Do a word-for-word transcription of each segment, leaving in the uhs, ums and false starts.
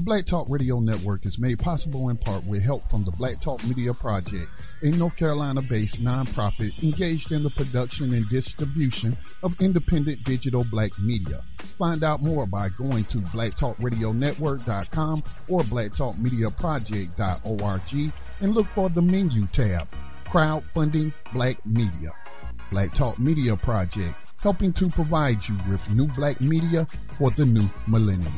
Black Talk Radio Network is made possible in part with help from the Black Talk Media Project, a North Carolina-based nonprofit engaged in the production and distribution of independent digital black media. Find out more by going to black talk radio network dot com or black talk media project dot org and look for the menu tab, Crowdfunding Black Media. Black Talk Media Project, helping to provide you with new black media for the new millennium.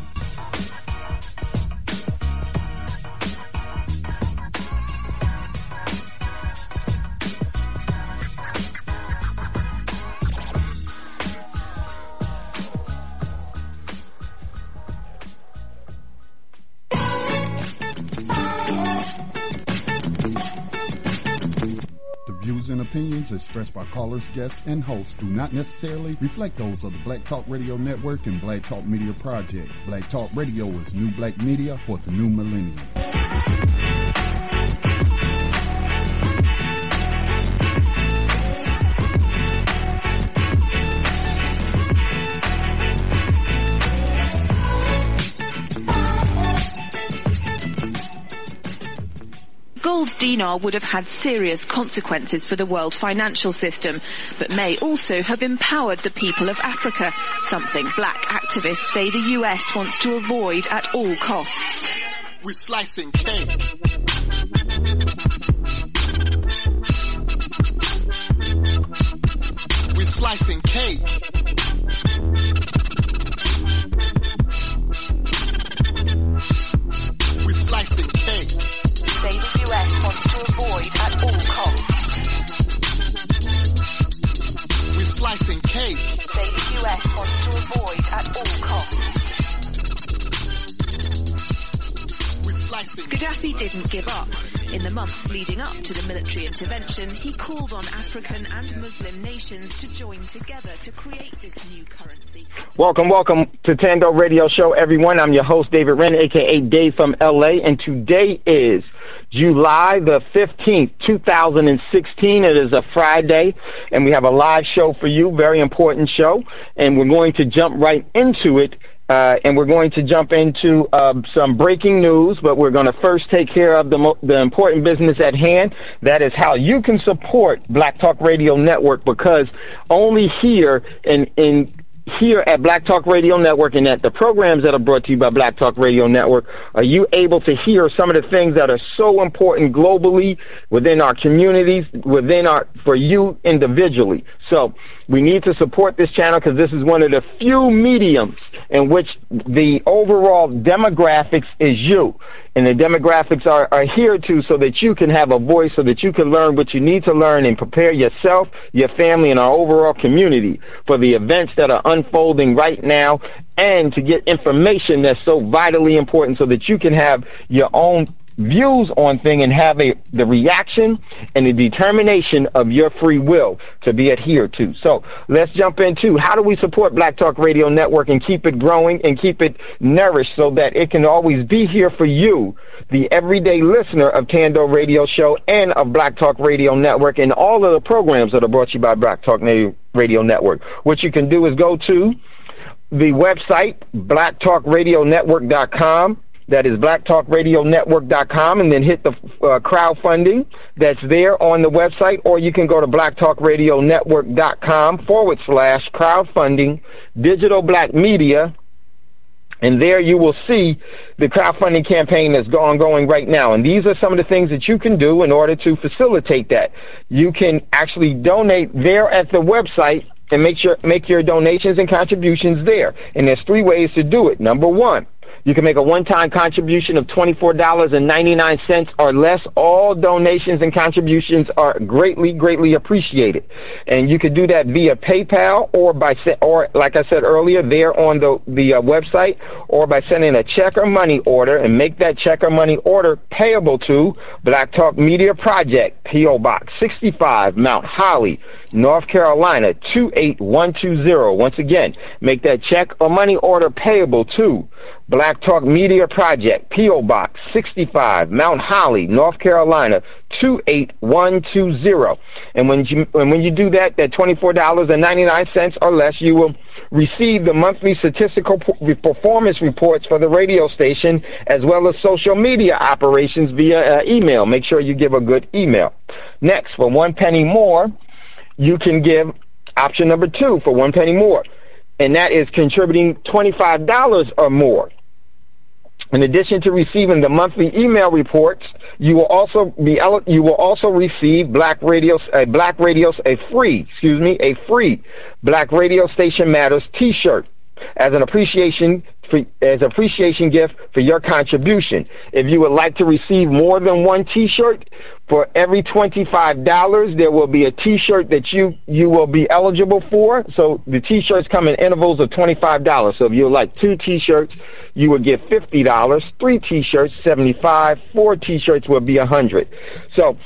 And opinions expressed by callers, guests, and hosts do not necessarily reflect those of the Black Talk Radio Network and Black Talk Media Project. Black Talk Radio is new black media for the new millennium. Gold dinar would have had serious consequences for the world financial system, but may also have empowered the people of Africa, something black activists say the U S wants to avoid at all costs. We're slicing cake. We're slicing cake. We're slicing cake. Say the U S wants to avoid at all costs. We're slicing cake. Say the U S wants to avoid at all costs. We're slicing. Gaddafi didn't give up. In the months leading up to the military intervention, he called on African and Muslim nations to join together to create this new currency. Welcome, welcome to Tando Radio Show, everyone. I'm your host, David Wren, a k a. Dave from L A, and today is July the fifteenth, two thousand sixteen. It is a Friday, and we have a live show for you, very important show, and we're going to jump right into it. Uh, and we're going to jump into uh, some breaking news, but we're going to first take care of the, mo- the important business at hand. That is how you can support Black Talk Radio Network, because only here in, in here at Black Talk Radio Network and at the programs that are brought to you by Black Talk Radio Network are you able to hear some of the things that are so important globally within our communities, within our for you individually. So we need to support this channel because this is one of the few mediums in which the overall demographics is you. And the demographics are, are here to so that you can have a voice, so that you can learn what you need to learn and prepare yourself, your family, and our overall community for the events that are unfolding right now, and to get information that's so vitally important so that you can have your own views on things and have a the reaction and the determination of your free will to be adhered to. So let's jump into how do we support Black Talk Radio Network and keep it growing and keep it nourished so that it can always be here for you, the everyday listener of Tando Radio Show and of Black Talk Radio Network and all of the programs that are brought to you by Black Talk Radio Network. What you can do is go to the website, black talk radio network dot com. That is black talk radio network dot com, and then hit the uh, crowdfunding that's there on the website, or you can go to black talk radio network dot com forward slash crowdfunding digital black media, and there you will see the crowdfunding campaign that's ongoing right now. And these are some of the things that you can do in order to facilitate that. You can actually donate there at the website and make sure make your donations and contributions there. And there's three ways to do it. Number one, you can make a one-time contribution of twenty-four dollars and ninety-nine cents or less. All donations and contributions are greatly, greatly appreciated. And you can do that via PayPal or by, or like I said earlier, there on the, the uh, website, or by sending a check or money order, and make that check or money order payable to Black Talk Media Project, P O Box sixty-five, Mount Holly, North Carolina, two eight one two zero. Once again, make that check or money order payable to Black Talk Media Project, P O. Box sixty-five, Mount Holly, North Carolina, two eight one two zero. And when you, and when you do that, that twenty-four dollars and ninety-nine cents or less, you will receive the monthly statistical performance reports for the radio station, as well as social media operations via uh, email. Make sure you give a good email. Next, for one penny more, you can give option number two for one penny more, and that is contributing twenty-five dollars or more. In addition to receiving the monthly email reports, you will also be you will also receive Black Radio a Black Radio a free excuse me a free Black Radio Station Matters T-shirt as an appreciation for, as appreciation gift for your contribution. If you would like to receive more than one T-shirt, for every twenty-five dollars, there will be a T-shirt that you, you will be eligible for. So the T-shirts come in intervals of twenty-five dollars. So if you would like two T-shirts, you would get fifty dollars. Three T-shirts, seventy-five dollars. Four T-shirts will be one hundred dollars. So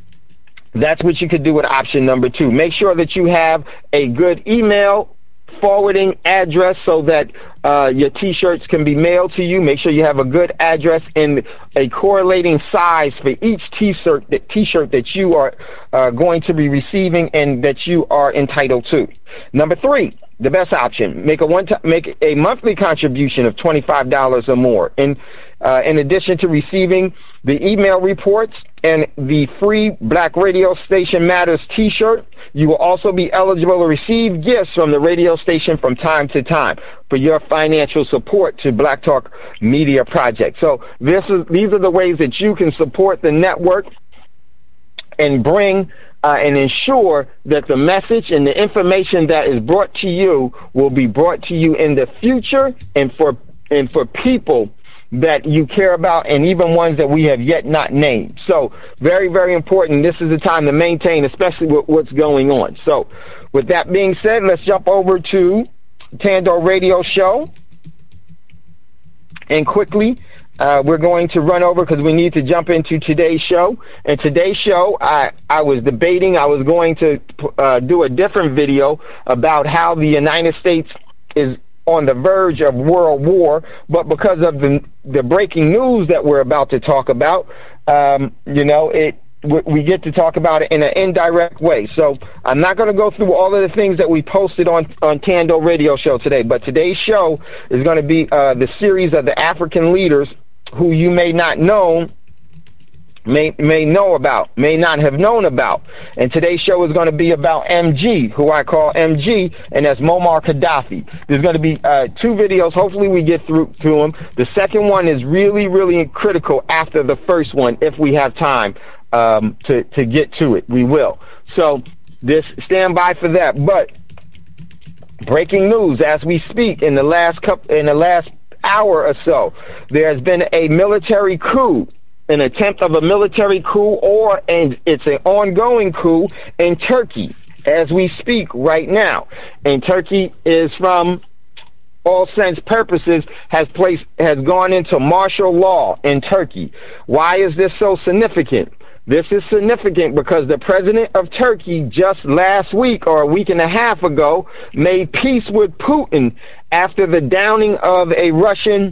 that's what you could do with option number two. Make sure that you have a good email forwarding address so that uh, your T-shirts can be mailed to you. Make sure you have a good address and a correlating size for each T-shirt that, T-shirt that you are uh, going to be receiving and that you are entitled to. Number three, the best option: make a one t- make a monthly contribution of twenty-five dollars or more. And uh, in addition to receiving the email reports and the free Black Radio Station Matters T-shirt, you will also be eligible to receive gifts from the radio station from time to time for your financial support to Black Talk Media Project. So this is, these are the ways that you can support the network and bring uh, and ensure that the message and the information that is brought to you will be brought to you in the future, and for and for people that you care about, and even ones that we have yet not named. So very, very important. This is the time to maintain, especially with what's going on. So with that being said, let's jump over to Tando Radio Show. And quickly, uh, we're going to run over because we need to jump into today's show. And today's show, I, I was debating, I was going to uh, do a different video about how the United States is on the verge of world war, but because of the the breaking news that we're about to talk about, um, you know, it we get to talk about it in an indirect way. So I'm not going to go through all of the things that we posted on on Tando Radio Show today, but today's show is going to be uh, the series of the African leaders who you may not know. May may know about, may not have known about. And today's show is going to be about M G, who I call M G, and that's Muammar Gaddafi. There's going to be uh, two videos. Hopefully we get through to them. The second one is really, really critical after the first one. If we have time um, to, to get to it, we will. So this, stand by for that. But breaking news as we speak, in the last couple, in the last hour or so, there has been a military coup, an attempt of a military coup, or and it's an ongoing coup in Turkey as we speak right now. And Turkey is, from all sense purposes, has placed has gone into martial law in Turkey. Why is this so significant? This is significant because the president of Turkey just last week or a week and a half ago made peace with Putin after the downing of a Russian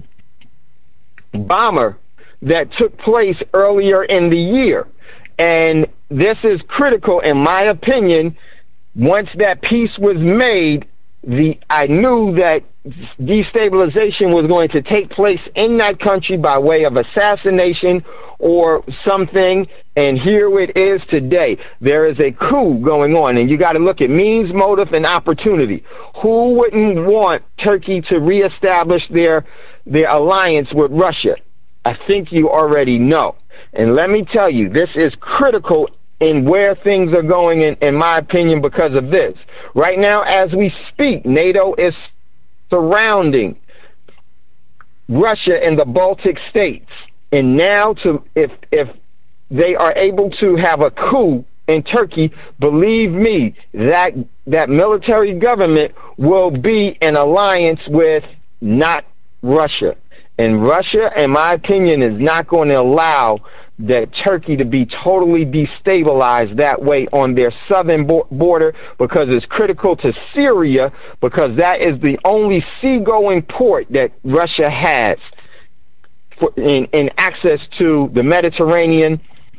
bomber that took place earlier in the year. And this is critical, in my opinion. Once that peace was made, the I knew that destabilization was going to take place in that country by way of assassination or something, and here it is today. There is a coup going on, and you got to look at means, motive, and opportunity. Who wouldn't want Turkey to reestablish their their alliance with Russia? I think you already know. And let me tell you, this is critical in where things are going, in, in my opinion, because of this. Right now, as we speak, NATO is surrounding Russia and the Baltic states. And now, to if if they are able to have a coup in Turkey, believe me, that that military government will be in alliance with not Russia. And Russia, in my opinion, is not going to allow that Turkey to be totally destabilized that way on their southern bo- border, because it's critical to Syria, because that is the only seagoing port that Russia has for, in, in access to the Mediterranean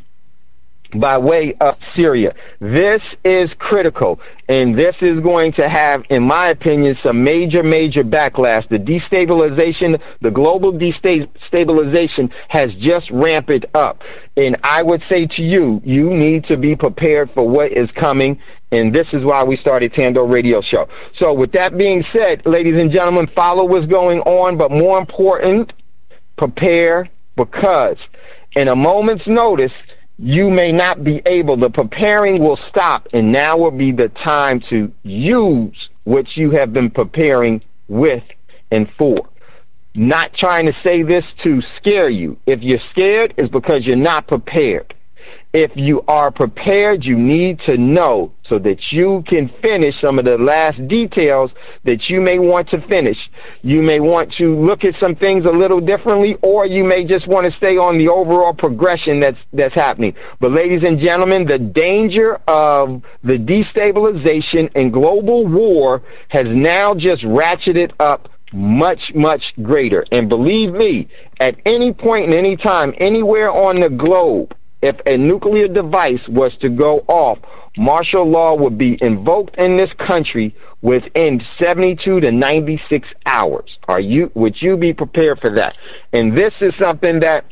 by way of Syria. This is critical, and this is going to have, in my opinion, some major, major backlash. The destabilization, the global destabilization has just ramped up. And I would say to you, you need to be prepared for what is coming, and this is why we started Tando Radio Show. So with that being said, ladies and gentlemen, follow what's going on, but more important, prepare, because in a moment's notice, you may not be able, the preparing will stop, and now will be the time to use what you have been preparing with and for. Not trying to say this to scare you. If you're scared, it's because you're not prepared. If you are prepared, you need to know so that you can finish some of the last details that you may want to finish. You may want to look at some things a little differently, or you may just want to stay on the overall progression that's that's happening. But ladies and gentlemen, the danger of the destabilization and global war has now just ratcheted up much, much greater. And believe me, at any point in any time, anywhere on the globe, if a nuclear device was to go off, martial law would be invoked in this country within seventy-two to ninety-six hours. Are you? Would you be prepared for that? And this is something that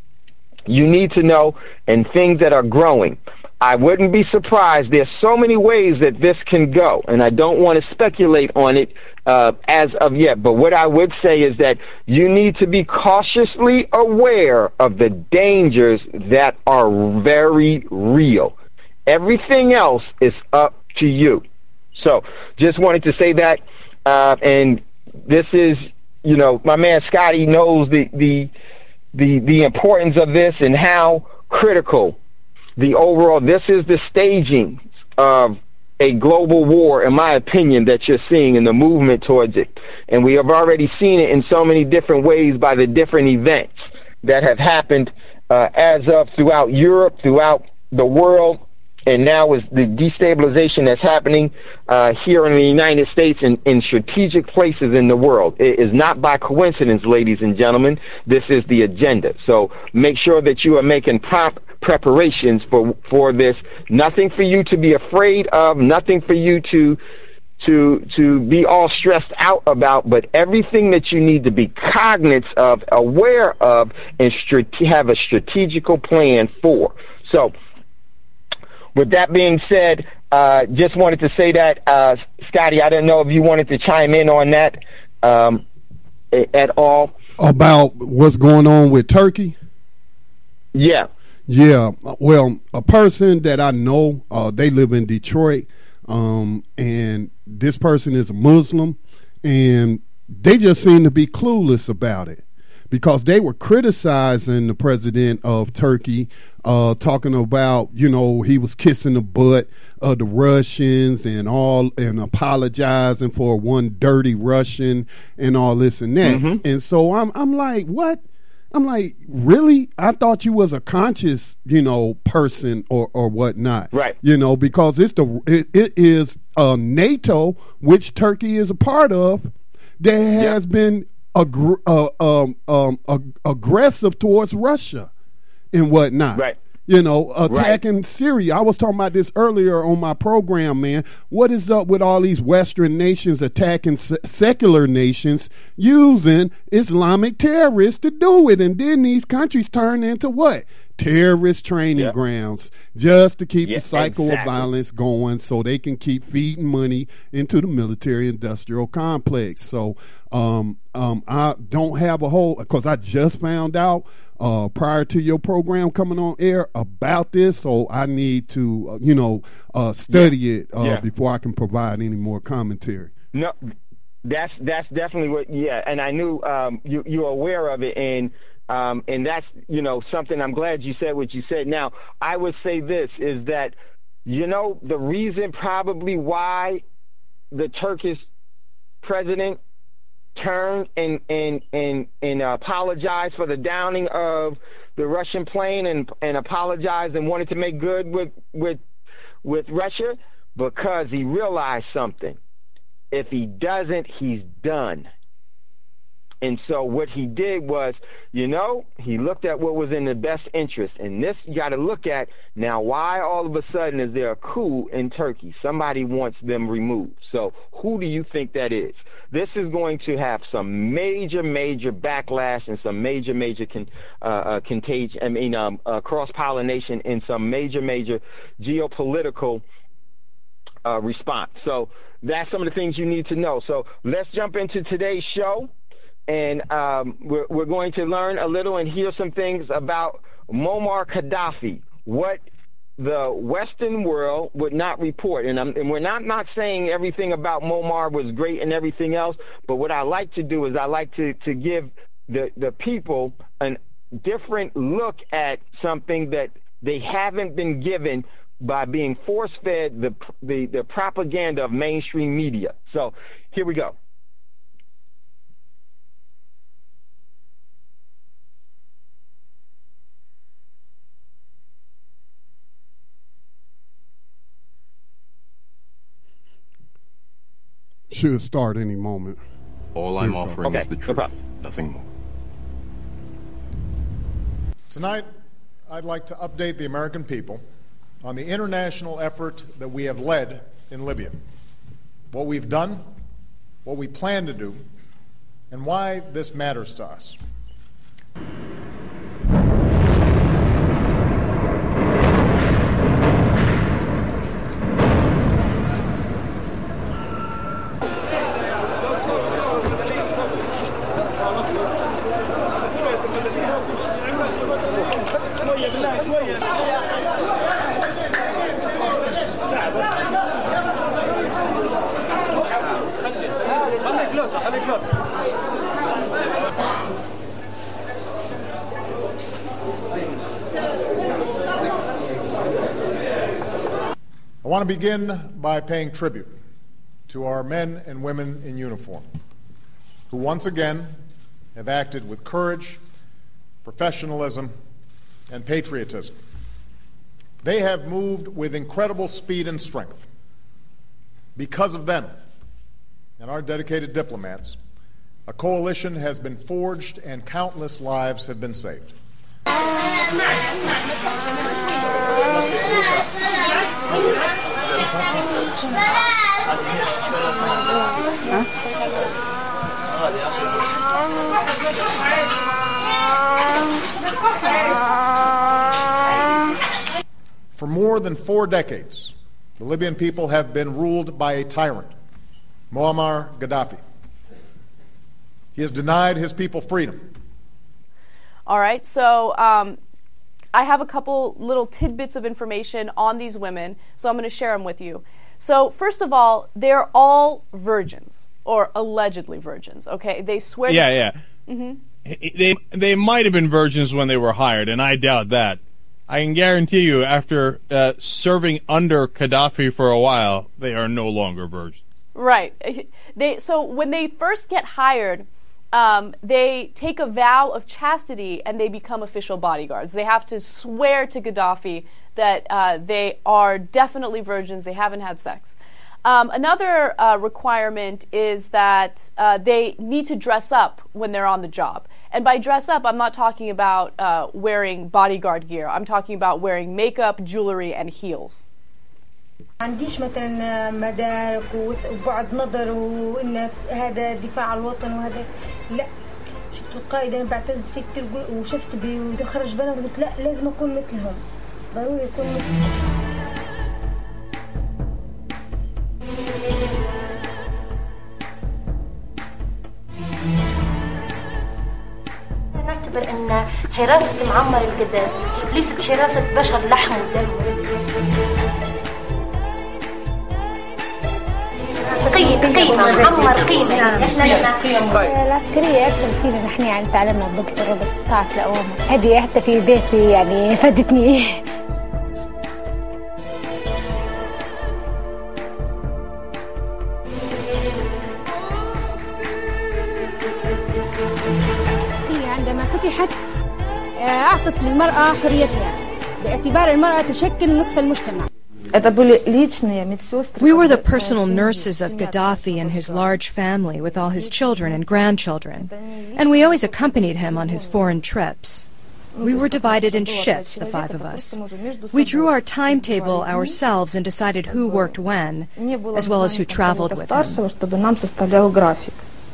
you need to know, and things that are growing. I wouldn't be surprised. There's so many ways that this can go, and I don't want to speculate on it uh, as of yet. But what I would say is that you need to be cautiously aware of the dangers that are very real. Everything else is up to you. So just wanted to say that, uh, and this is, you know, my man Scotty knows the the the, the importance of this and how critical the overall, this is the staging of a global war, in my opinion, that you're seeing in the movement towards it. And we have already seen it in so many different ways by the different events that have happened uh, as of throughout Europe, throughout the world, and now is the destabilization that's happening uh, here in the United States and in strategic places in the world. It is not by coincidence, ladies and gentlemen. This is the agenda. So make sure that you are making proper preparations for for this. Nothing for you to be afraid of, nothing for you to to to be all stressed out about, but everything that you need to be cognizant of, aware of, and strate- have a strategical plan for. So with that being said, uh, just wanted to say that, uh, Scotty, I don't know if you wanted to chime in on that um, at all. About what's going on with Turkey? Yeah. Yeah, well, a person that I know, uh, they live in Detroit, um, and this person is a Muslim, and they just seem to be clueless about it, because they were criticizing the president of Turkey, uh, talking about, you know, he was kissing the butt of the Russians and all, and apologizing for one dirty Russian and all this and that. Mm-hmm. And so I'm, I'm like, what? I'm like, really? I thought you was a conscious, you know, person or, or whatnot. Right. You know, because it's the it, it is uh, NATO, which Turkey is a part of, that has yep. been aggr- uh, um, um, ag- aggressive towards Russia and whatnot. Right. You know, attacking right. Syria. I was talking about this earlier on my program, man. What is up with all these Western nations attacking se- secular nations using Islamic terrorists to do it? And then these countries turn into what? Terrorist training yep. grounds, just to keep yep, the cycle exactly. of violence going, so they can keep feeding money into the military-industrial complex. So um, um, I don't have a whole, because I just found out Uh, prior to your program coming on air about this, so I need to, uh, you know, uh, study yeah. it uh, yeah. before I can provide any more commentary. No, that's that's definitely what. Yeah, and I knew um, you you're aware of it, and um, and that's, you know, something. I'm glad you said what you said. Now, I would say this is that, you know, the reason probably why the Turkish president turned and and and and uh, apologized for the downing of the Russian plane and and apologized and wanted to make good with with with Russia? Because he realized something. If he doesn't, he's done. And so what he did was, you know, he looked at what was in the best interest. And this you got to look at now, why all of a sudden is there a coup in Turkey? Somebody wants them removed. So who do you think that is? This is going to have some major, major backlash and some major, major con, uh, uh, contagion, I mean, um, uh, cross-pollination and some major, major geopolitical uh, response. So that's some of the things you need to know. So let's jump into today's show. And um, we're, we're going to learn a little and hear some things about Muammar Gaddafi, what the Western world would not report. And, I'm, and we're not, not saying everything about Muammar was great and everything else, but what I like to do is I like to, to give the, the people a different look at something that they haven't been given by being force-fed the, the, the propaganda of mainstream media. So here we go. Should start any moment. All I'm offering okay, is the no truth, problem. nothing more. Tonight, I'd like to update the American people on the international effort that we have led in Libya, what we've done, what we plan to do, and why this matters to us. I want to begin by paying tribute to our men and women in uniform, who once again have acted with courage, professionalism, and patriotism. They have moved with incredible speed and strength. Because of them and our dedicated diplomats, a coalition has been forged and countless lives have been saved. For more than four decades, the Libyan people have been ruled by a tyrant, Muammar Gaddafi. He has denied his people freedom. All right, so um, I have a couple little tidbits of information on these women, so I'm going to share them with you. So first of all, they're all virgins, or allegedly virgins, okay? They swear... Yeah, yeah. Mm-hmm. They, they might have been virgins when they were hired, and I doubt that. I can guarantee you, after uh, serving under Gaddafi for a while, they are no longer virgins. Right. They so when they first get hired, um, they take a vow of chastity and they become official bodyguards. They have to swear to Gaddafi that uh, they are definitely virgins. They haven't had sex. Um, another uh, requirement is that uh, they need to dress up when they're on the job. And by dress up, I'm not talking about uh, wearing bodyguard gear. I'm talking about wearing makeup, jewelry, and heels. ما عنديش مثلا مدارك وبعد نظر وإن هذا دفاع عن الوطن وهذا لا شفت القائد أنا بعتز فيه كتير وشفت بيخرج بنات قلت لا لازم أكون مثلهم ضروري أكون مثلهم. نعتبر أن حراسة معمر القذافي ليست حراسة بشر لحم ودم. قيمة قيمة معمر قيمة. العسكرية أكثر فينا نحن يعني تعلمنا الضبط والربط طاعة الأوامر. هذه حتى في بيتي يعني فادتني. عندما فتحت أعطت للمرأة حريتها باعتبار المرأة تشكل نصف المجتمع. We were the personal nurses of Gaddafi and his large family with all his children and grandchildren, and we always accompanied him on his foreign trips. We were divided in shifts, the five of us. We drew our timetable ourselves and decided who worked when, as well as who traveled with him.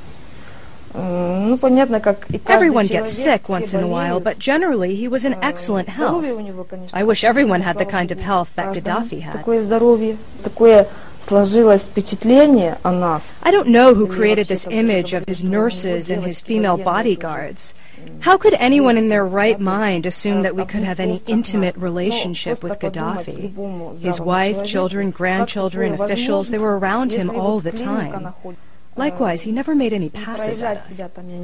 Everyone gets sick once in a while, but generally he was in excellent health. I wish everyone had the kind of health that Gaddafi had. I don't know who created this image of his nurses and his female bodyguards. How could anyone in their right mind assume that we could have any intimate relationship with Gaddafi? His wife, children, grandchildren, officials, they were around him all the time. Likewise, he never made any passes at us.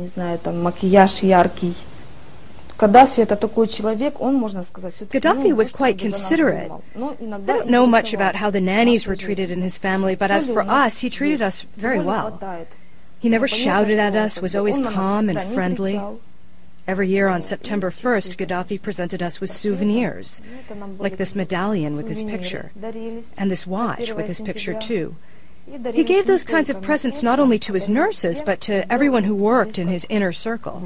Gaddafi was quite considerate. I don't know much about how the nannies were treated in his family, but as for us, he treated us very well. He never shouted at us, was always calm and friendly. Every year on September first, Gaddafi presented us with souvenirs, like this medallion with his picture, and this watch with his picture too. He gave those kinds of presents not only to his nurses, but to everyone who worked in his inner circle.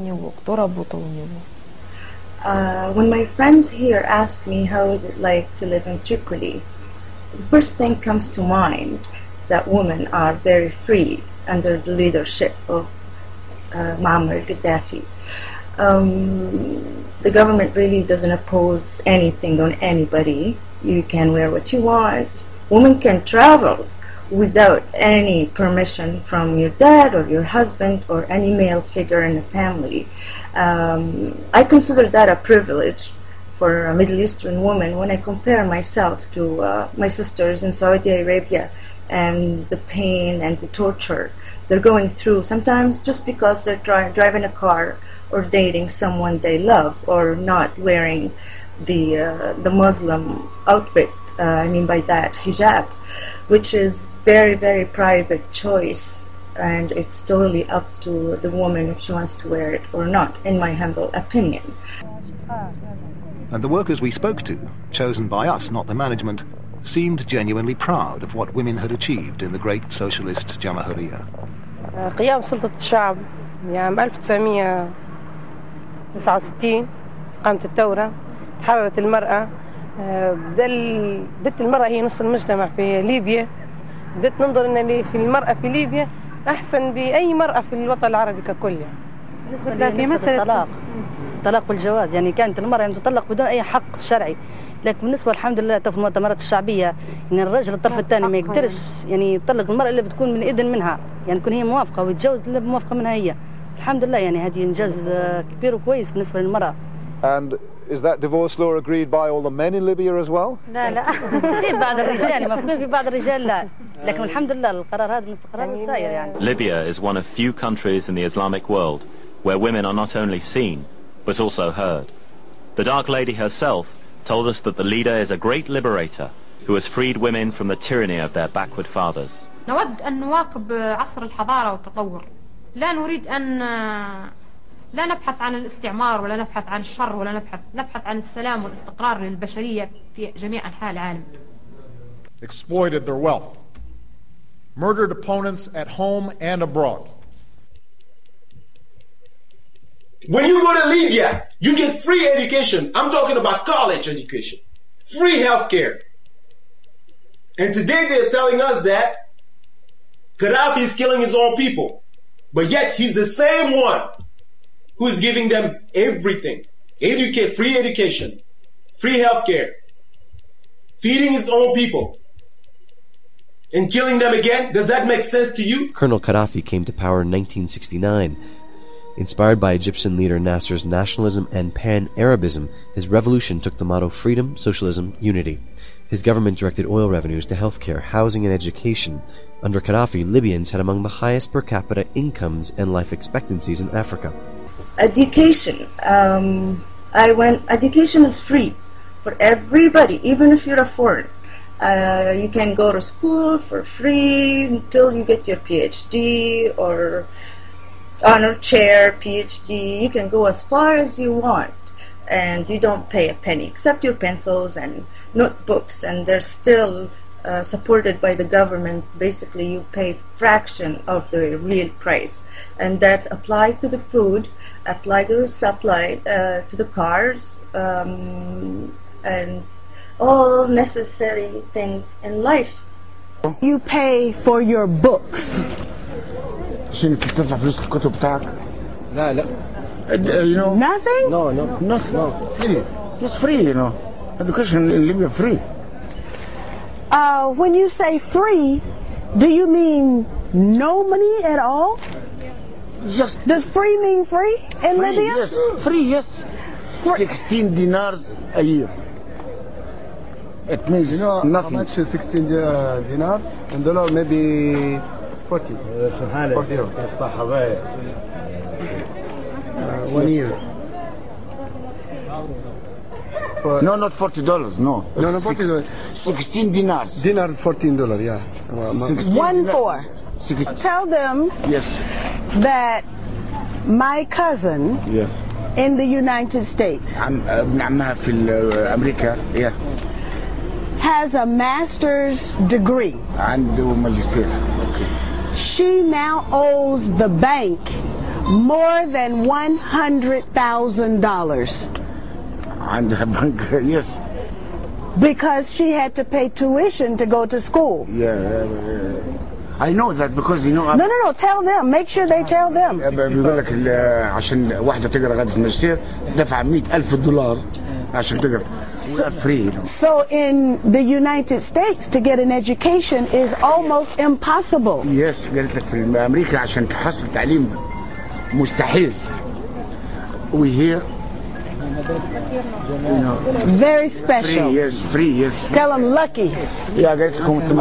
Uh, when my friends here ask me how is it like to live in Tripoli, the first thing comes to mind that women are very free under the leadership of uh, Muammar Gaddafi. Um, the government really doesn't oppose anything on anybody. You can wear what you want. Women can travel without any permission from your dad or your husband or any male figure in the family. Um, I consider that a privilege for a Middle Eastern woman when I compare myself to uh, my sisters in Saudi Arabia and the pain and the torture they're going through, sometimes just because they're dri- driving a car or dating someone they love or not wearing the, uh, the Muslim outfit, uh, I mean by that, hijab, which is very, very private choice, and it's totally up to the woman if she wants to wear it or not, in my humble opinion. And the workers we spoke to, chosen by us, not the management, seemed genuinely proud of what women had achieved in the great socialist Jamahiriya. قيام سلطة الشعب عام ألف وتسعمئة وتسعة وستين قامت الثورة، تحررت المرأة، بدت المرأة هي نصف المجتمع في ليبيا، بدت ننظر أن اللي في المرأة في ليبيا أحسن بأي مرأة في الوطن العربي ككل. بالنسبة لمسألة الطلاق، الطلاق والجواز، يعني كانت المرأة يعني تطلق بدون أي حق شرعي، لكن بالنسبة الحمد لله في المؤتمرات الشعبية يعني الرجل الطرف الثاني ما يقدرش يعني يطلق المرأة اللي بتكون من إذن منها، يعني تكون هي موافقة ويتجوز اللي بموافقة منها هي. الحمد لله يعني هذه إنجاز كبير وكويس بالنسبة للمرأة. And is that divorce law agreed by all the men in Libya as well? لا لا في بعض الرجال مفهوم في بعض الرجال لا لكن الحمد لله القرار هذا بالنسبة للقرار السائر يعني. Libya is one of few countries in the Islamic world where women are not only seen but also heard. The Dark Lady herself told us that the leader is a great liberator who has freed women from the tyranny of their backward fathers. نود أن نواكب عصر الحضارة والتطور. لا نريد أن لا نبحث عن الاستعمار ولا نبحث عن الشر ولا نبحث نبحث عن السلام والاستقرار للبشرية في جميع أنحاء العالم. Exploited their wealth, murdered opponents at home and abroad. When you go to Libya, you get free education. I'm talking about college education, free health care. And today they're telling us that Gaddafi is killing his own people, but yet he's the same one who's giving them everything. Educate, free education, free healthcare, feeding his own people, and killing them again. Does that make sense to you? Colonel Gaddafi came to power in nineteen sixty-nine. Inspired by Egyptian leader Nasser's nationalism and pan-Arabism, his revolution took the motto freedom, socialism, unity. His government directed oil revenues to healthcare, housing, and education. Under Gaddafi, Libyans had among the highest per capita incomes and life expectancies in Africa. Education. Um, I went. Education is free for everybody, even if you're a foreigner. Uh, you can go to school for free until you get your PhD or honor chair, PhD. You can go as far as you want. and you don't pay a penny except your pencils and notebooks, and they're still uh, supported by the government. Basically, you pay fraction of the real price, and that's applied to the food, applied to the supply, uh, to the cars, um, and all necessary things in life. You pay for your books. عشان تدفع فلوس الكتب بتاعك؟ لا لا. You know? Nothing? No, no, no, no. Free. It's free, you know. Education in Libya free. Uh, when you say free, do you mean no money at all? Just does free mean free in free, Libya? Yes, free, yes. Free. Sixteen dinars a year. It means you know nothing. How much is sixteen uh, dinar? In dollar, maybe forty. forty. Uh, one year. For no, not forty dollars. No. No, no, forty dollars. Sixteen dinars. Dinar, fourteen dollars. Yeah. One four. Tell them. Yes. That my cousin. Yes. In the United States. عم ابن عمها في أمريكا. Yeah. Has a master's degree. عنده ماجستير. Okay. She now owes the bank more than one hundred thousand dollars. عندها بنك, yes. Because she had to pay tuition to go to school. Yeah, yeah. I know that because you know. No, no, no. Tell them. Make sure they tell them. بيقول لك عشان واحدة تقرأ غدا في الماجستير دفع مئة ألف دولار عشان تقرأ. We are free. You know? So in the United States, to get an education is almost impossible. Yes, قالت لك في أمريكا عشان تحصل تعليم مستحيل. We here. You know, very special. Free, yes, free, yes. Tell them lucky. Yeah, قالت لكم أنتم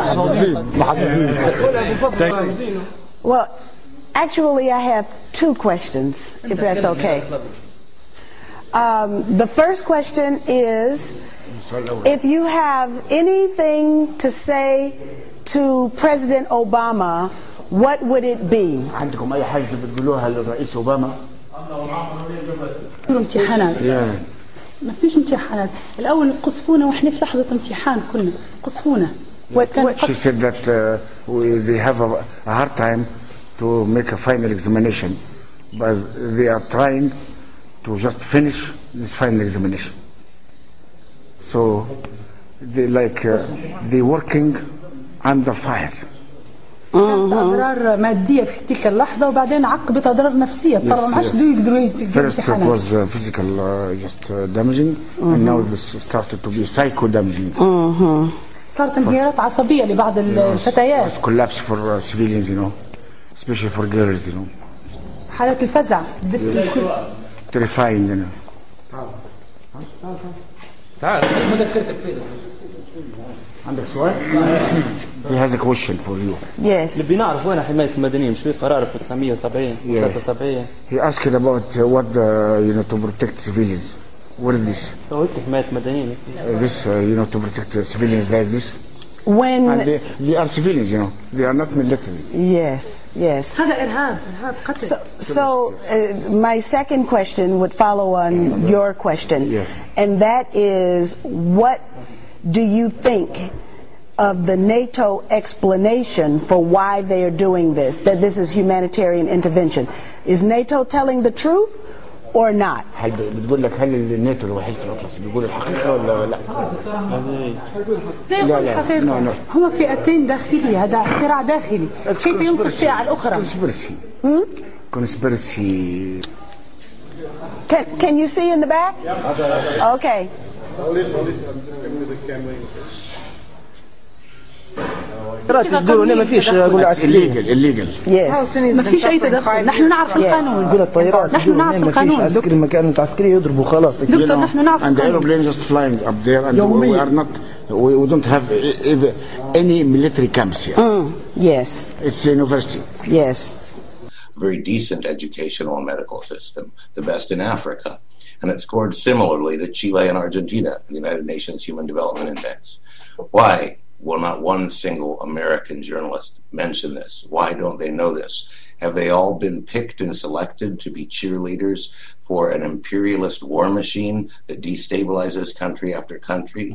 محظوظين. Well, actually, I have two questions, if that's okay. Um, the first question is, if you have anything to say to President Obama, what would it be? عندكم أي حاجة بتقولوها للرئيس أوباما؟ امتحانات. ما فيش امتحانات. الأول نقصفونا وإحنا في لحظة امتحان كلنا قصفونا. She said that uh, we, they have a, a hard time to make a final examination, but they are trying to just finish this final examination. So they like uh, they working under fire. أضرار مادية في تلك اللحظة وبعدين عقبت أضرار نفسية. طبعا ما عادش يقدروا يتجهزوا. First it was uh, physical uh, just uh, damaging, mm-hmm. and now this started to be psycho damaging. Mm-hmm. صارت انهيارات عصبية لبعض الفتيات. Just collapse for uh, civilians, you know, especially for girls, you know. حالة الفزع. Terrifying, you know. تعال بس ما ذكرتك فيه. عندك سؤال؟ He has a question for you. Yes. نبي نعرف وين حماية المدنيين مش في قرار في تسعمية وسبعين ثلاثة وسبعين. He asked about uh, what uh, you know to protect civilians. What is this? قلت حماية المدنيين. This uh, you know to protect uh, civilians like this. When and they, they are civilians, you know, they are not military. Yes, yes. هذا إرهاب إرهاب قتل. So, so uh, my second question would follow on your question, yeah. And that is, what do you think of the NATO explanation for why they are doing this, that this is humanitarian intervention? Is NATO telling the truth or not? هل بتقول لك هل الناتو الوحيد في الأطلس بيقول الحقيقة ولا لا؟ لا لا الحقيقة. هما فئتين داخلية، هذا صراع داخلي. كيف ينصر فئة على الأخرى؟ Conspiracy. Conspiracy. Can Can you see in the back? Okay. تقولوا لا ما فيش اقول عسكري illegal yes ما فيش اي تدخل نحن نعرف القانون يقول الطيارات نحن نعرف القانون عسكري مكان عسكري يضربوا خلاص دكتور نحن نعرف and the airplane just flying up there and we are not we, we don't have any military camps here. Mm, yes, it's a university. Yes, very decent educational and medical system, the best in Africa, and it scored similarly to Chile and Argentina in the United Nations Human Development Index. Why? will not one single American journalist mention this? Why don't they know this? Have they all been picked and selected to be cheerleaders for an imperialist war machine that destabilizes country after country?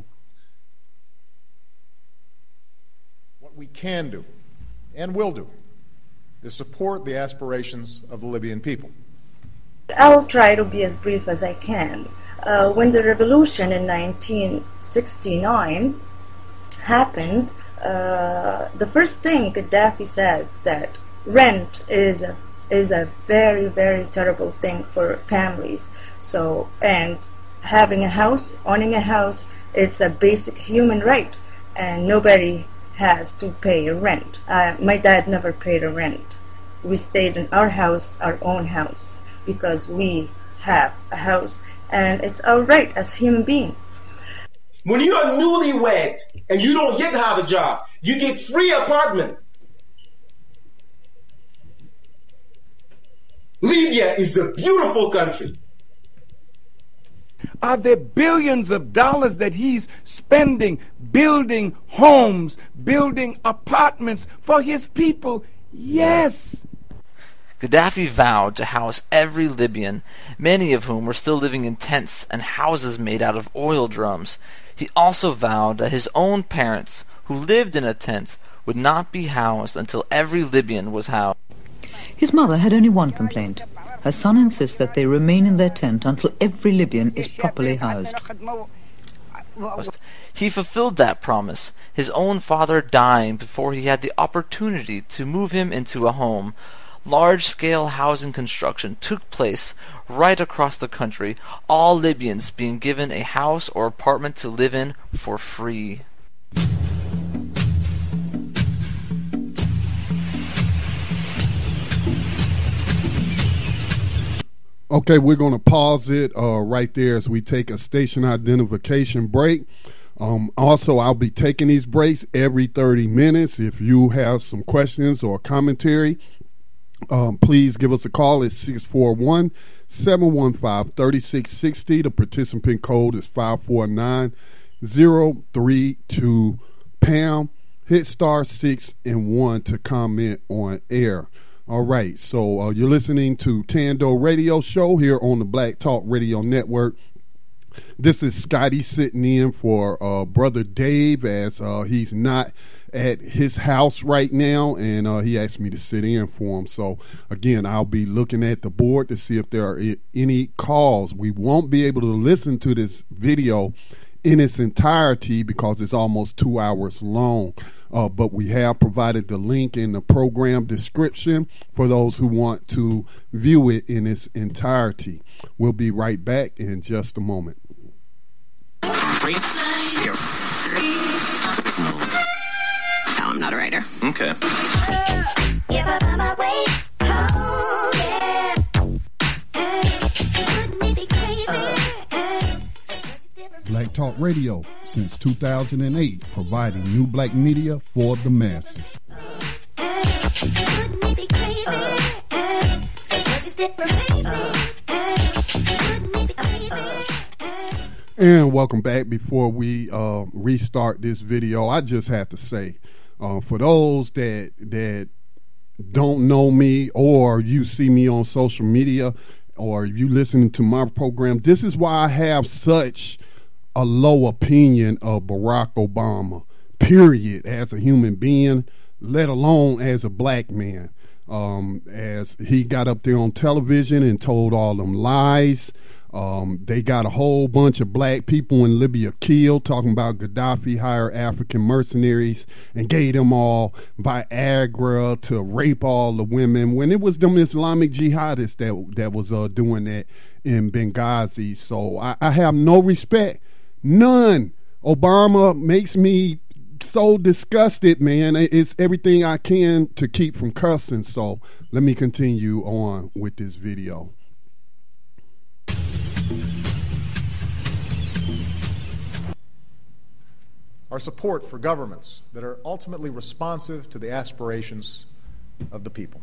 What we can do and will do is support the aspirations of the Libyan people. I'll try to be as brief as I can. Uh, when the revolution in nineteen sixty-nine happened, uh, the first thing Gaddafi says that rent is a is a very, very terrible thing for families. So, and having a house, owning a house, it's a basic human right, and nobody has to pay a rent. Uh, my dad never paid a rent. We stayed in our house, our own house, because we have a house, and it's our right as human beings. When you're newlywed and you don't yet have a job, you get free apartments. Libya is a beautiful country. Are there billions of dollars that he's spending building homes, building apartments for his people? Yes. Gaddafi vowed to house every Libyan, many of whom were still living in tents and houses made out of oil drums. He also vowed that his own parents, who lived in a tent, would not be housed until every Libyan was housed. His mother had only one complaint. Her son insists that they remain in their tent until every Libyan is properly housed. He fulfilled that promise, his own father dying before he had the opportunity to move him into a home. Large-scale housing construction took place right across the country, all Libyans being given a house or apartment to live in for free. Okay, we're going to pause it uh, right there as we take a station identification break. Um, also, I'll be taking these breaks every thirty minutes. If you have some questions or commentary, um, please give us a call at six four one, seven one five, three six six zero. The participant code is five four nine zero three two pound. Hit star six and one to comment on air. All right, so uh, you're listening to Tando Radio Show here on the Black Talk Radio Network. This is Scotty sitting in for uh, Brother Dave as uh, he's not at his house right now, and uh, he asked me to sit in for him. So, again, I'll be looking at the board to see if there are any calls. We won't be able to listen to this video in its entirety because it's almost two hours long. Uh, but we have provided the link in the program description for those who want to view it in its entirety. We'll be right back in just a moment. No, I'm not a writer. Okay. Black Talk Radio since two thousand eight, providing new black media for the masses. And welcome back. Before we uh, restart this video, I just have to say, uh, for those that that don't know me, or you see me on social media, or you listening to my program, this is why I have such a low opinion of Barack Obama, period, as a human being, let alone as a black man. Um, as he got up there on television and told all them lies. Um, they got a whole bunch of black people in Libya killed, talking about Gaddafi hired African mercenaries and gave them all Viagra to rape all the women, when it was them Islamic jihadists that that was uh, doing that in Benghazi. So I, I have no respect. None. Obama makes me so disgusted, man. It's everything I can to keep from cussing. So let me continue on with this video. Our support for governments that are ultimately responsive to the aspirations of the people.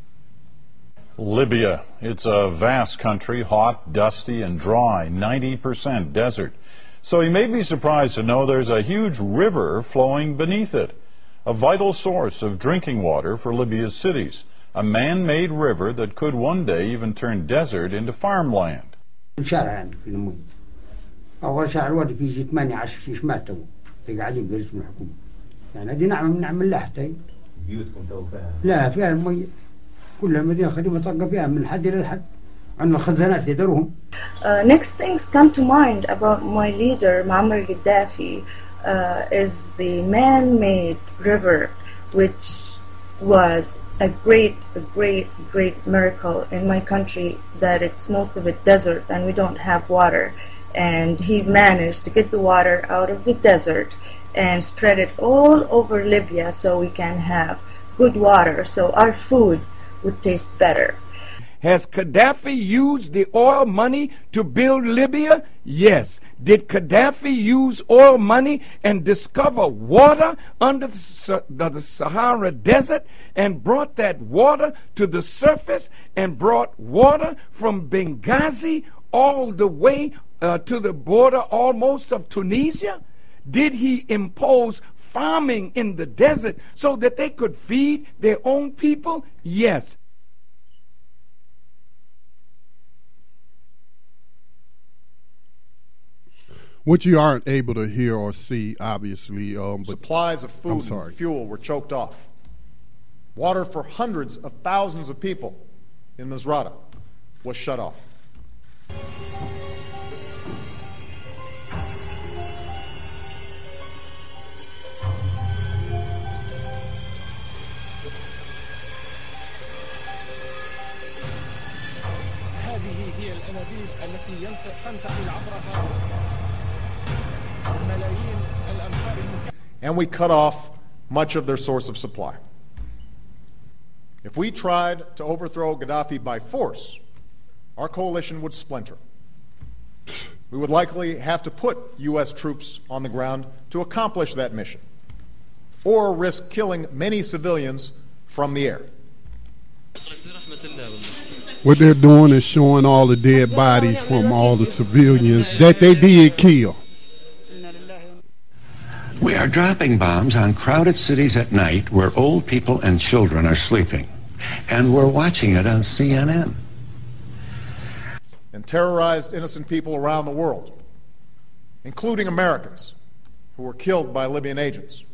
Libya. It's a vast country, hot, dusty, and dry, ninety percent desert. So you may be surprised to know there's a huge river flowing beneath it, a vital source of drinking water for Libya's cities, a man-made river that could one day even turn desert into farmland. شارع عندك في المي أول شارع الوادي فيه شي ثمانية عشر شيش ماتوا اللي قاعدين باسم الحكومة يعني هذه نعمة من نعم الله حتى بيوتكم تو فيها لا فيها المي كلها مدينة خديمة طاقة فيها من حد إلى الحد عندنا الخزانات يدروهم. Uh, next things come to mind about my leader Muammar Gaddafi uh, is the man-made river, which was a great, a great, great miracle in my country, that it's most of it desert and we don't have water. And he managed to get the water out of the desert and spread it all over Libya so we can have good water, so our food would taste better. Has Gaddafi used the oil money to build Libya? Yes. Did Gaddafi use oil money and discover water under the, the Sahara Desert and brought that water to the surface and brought water from Benghazi all the way uh, to the border almost of Tunisia? Did he impose farming in the desert so that they could feed their own people? Yes. What you aren't able to hear or see, obviously. Um, but supplies of food and fuel were choked off. Water for hundreds of thousands of people in Misrata was shut off. And we cut off much of their source of supply. If we tried to overthrow Gaddafi by force, our coalition would splinter. We would likely have to put U S troops on the ground to accomplish that mission, or risk killing many civilians from the air. What they're doing is showing all the dead bodies from all the civilians that they did kill. We are dropping bombs on crowded cities at night where old people and children are sleeping. And we're watching it on C N N. And terrorized innocent people around the world, including Americans who were killed by Libyan agents.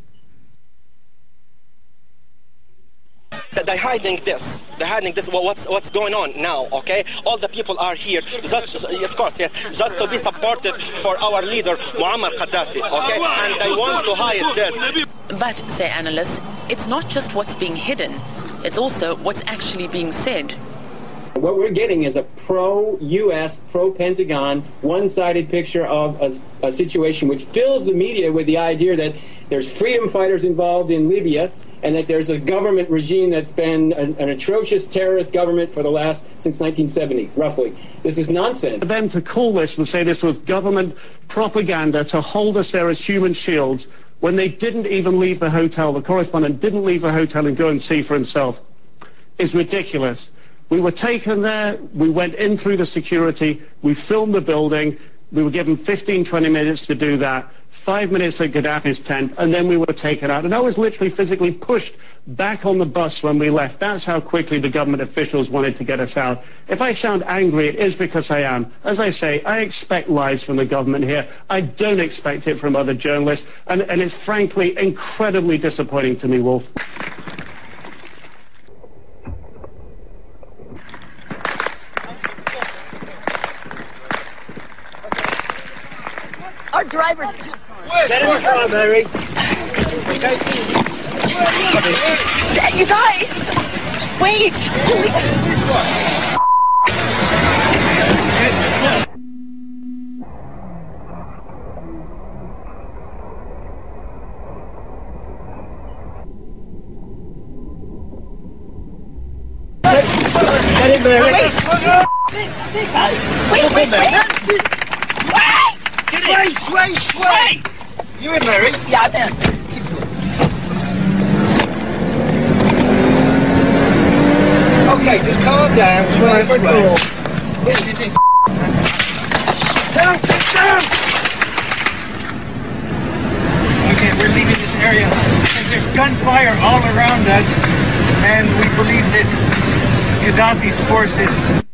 They're hiding this. They're hiding this. Well, what's what's going on now? Okay, all the people are here. Just, of course, yes, just to be supportive for our leader Muammar Gaddafi. Okay, and they want to hide this. But, say analysts, it's not just what's being hidden; it's also what's actually being said. What we're getting is a pro-U S, pro-Pentagon, one-sided picture of a, a situation which fills the media with the idea that there's freedom fighters involved in Libya, and that there's a government regime that's been an, an atrocious terrorist government for the last, since nineteen seventy, roughly. This is nonsense. For them to call this and say this was government propaganda to hold us there as human shields when they didn't even leave the hotel, the correspondent didn't leave the hotel and go and see for himself, is ridiculous. We were taken there, we went in through the security, we filmed the building, we were given fifteen, twenty minutes to do that. Five minutes at Gaddafi's tent, and then we were taken out. And I was literally physically pushed back on the bus when we left. That's how quickly the government officials wanted to get us out. If I sound angry, it is because I am. As I say, I expect lies from the government here. I don't expect it from other journalists. And, and it's frankly incredibly disappointing to me, Wolf. Our drivers... Get in the car, Mary. You guys! Wait! Get in, Mary. Wait! Wait, wait, wait! Wait! Sway, sway, sway! You in, Mary? Yeah, I'm in. Okay, just calm down. Sway, sway. Down, down! okay, we're leaving this area because there's gunfire all around us, and we believe that Gaddafi's forces.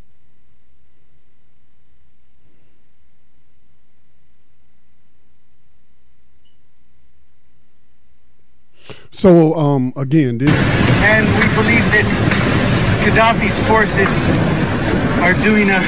So, um, again, this... And we believe that Gaddafi's forces are doing a,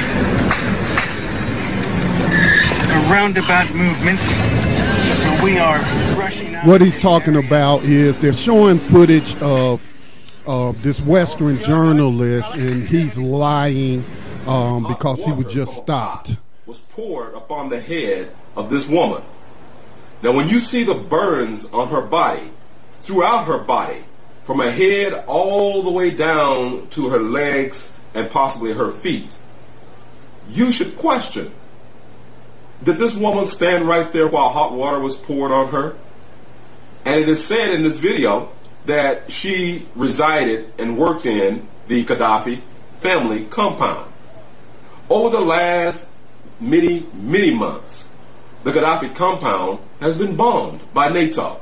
a roundabout movement. So we are rushing out. What he's talking about is they're showing footage of uh, this Western journalist, and he's lying um, because he was just stopped. Was poured upon the head of this woman. Now, when you see the burns on her body, throughout her body, from her head all the way down to her legs and possibly her feet, you should question, did this woman stand right there while hot water was poured on her? And it is said in this video that she resided and worked in the Gaddafi family compound. Over the last many, many months, the Gaddafi compound has been bombed by NATO.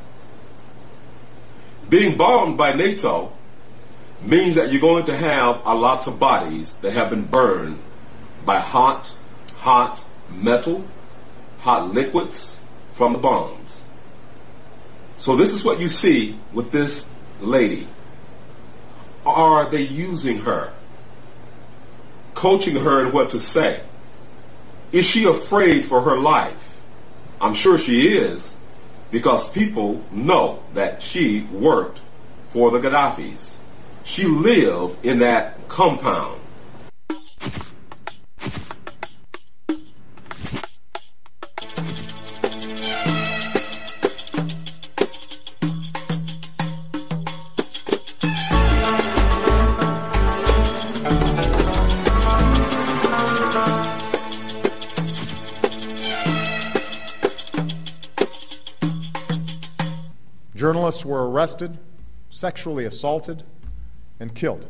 Being bombed by NATO means that you're going to have a lots of bodies that have been burned by hot, hot metal, hot liquids from the bombs. So this is what you see with this lady. Are they using her? Coaching her in what to say? Is she afraid for her life? I'm sure she is, because people know that she worked for the Gaddafis. She lived in that compound. Journalists were arrested, sexually assaulted, and killed.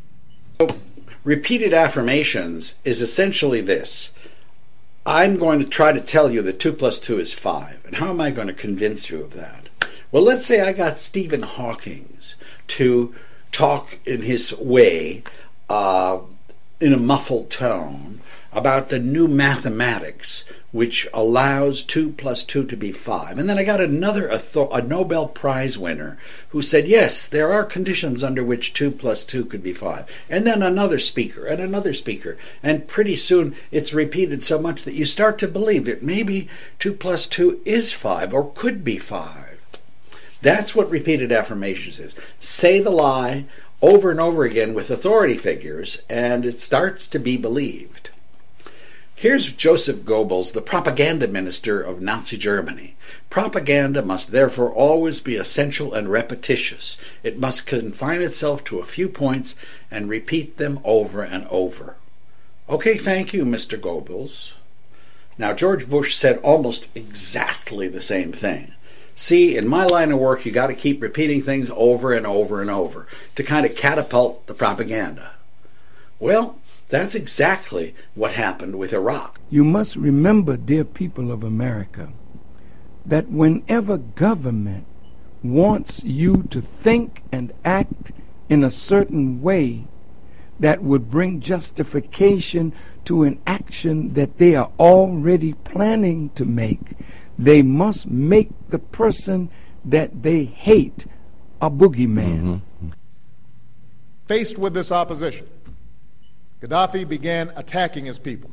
Repeated affirmations is essentially this. I'm going to try to tell you that two plus two is five. And how am I going to convince you of that? Well, let's say I got Stephen Hawking to talk in his way, uh, in a muffled tone, about the new mathematics which allows two plus two to be five. And then I got another a, th- a Nobel Prize winner who said, yes, there are conditions under which two plus two could be five. And then another speaker and another speaker. And pretty soon it's repeated so much that you start to believe that maybe two plus two is five or could be five. That's what repeated affirmations is. Say the lie over and over again with authority figures, and it starts to be believed. Here's Joseph Goebbels, the propaganda minister of Nazi Germany. Propaganda must therefore always be essential and repetitious. It must confine itself to a few points and repeat them over and over. Okay, thank you, Mister Goebbels. Now, George Bush said almost exactly the same thing. See, in my line of work, you got to keep repeating things over and over and over to kind of catapult the propaganda. Well, that's exactly what happened with Iraq. You must remember, dear people of America, that whenever government wants you to think and act in a certain way that would bring justification to an action that they are already planning to make, they must make the person that they hate a boogeyman. Mm-hmm. Faced with this opposition, Gaddafi began attacking his people.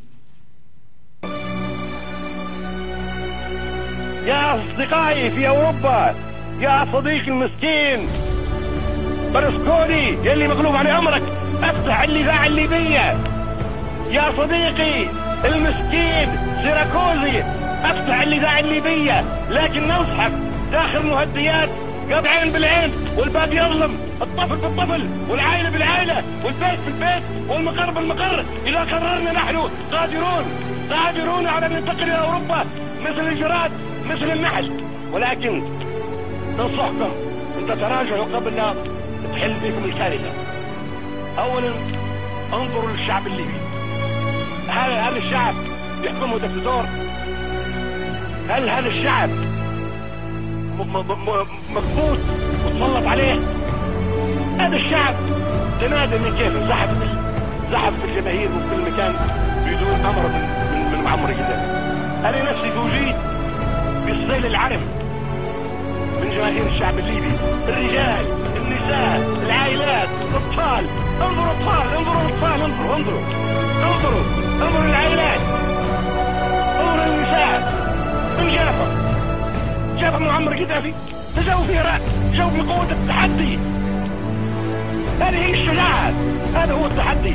يا أصدقائي في أوروبا، يا صديقي المسكين برسكولي يلي مغلوب على أمرك، افتح الإذاعة الليبية. يا صديقي المسكين سيراكوزي، افتح الإذاعة الليبية، لكن نصحك داخل مهديات قطع عين بالعين والباب يظلم، الطفل بالطفل والعائلة بالعائلة والبيت بالبيت والمقر بالمقر. إذا قررنا نحن قادرون قادرون على أن ننتقل إلى أوروبا مثل الجراد مثل النحل، ولكن ننصحكم أن تتراجعوا قبل لا تحل بكم الكارثة. أولا انظروا للشعب الليبي. هل هذا الشعب يحكمه دكتاتور؟ هل هذا الشعب مكبوت وتسلط عليه. هذا الشعب تنادى من كيف زحف زحف في الجماهير وفي كل مكان بدون امر من من, من معمر القذافي. انا نفسي فوجئت بالصيل العرم من جماهير الشعب الليبي، الرجال، النساء، العائلات، الاطفال. انظروا اطفال، انظروا الاطفال، انظروا انظروا انظروا انظروا العائلات، انظروا النساء. من جابه جابه معمر القذافي، تجاوب في راس، تجاوب بقوة التحدي. هذه هي الشجاعة، هذا هو التحدي.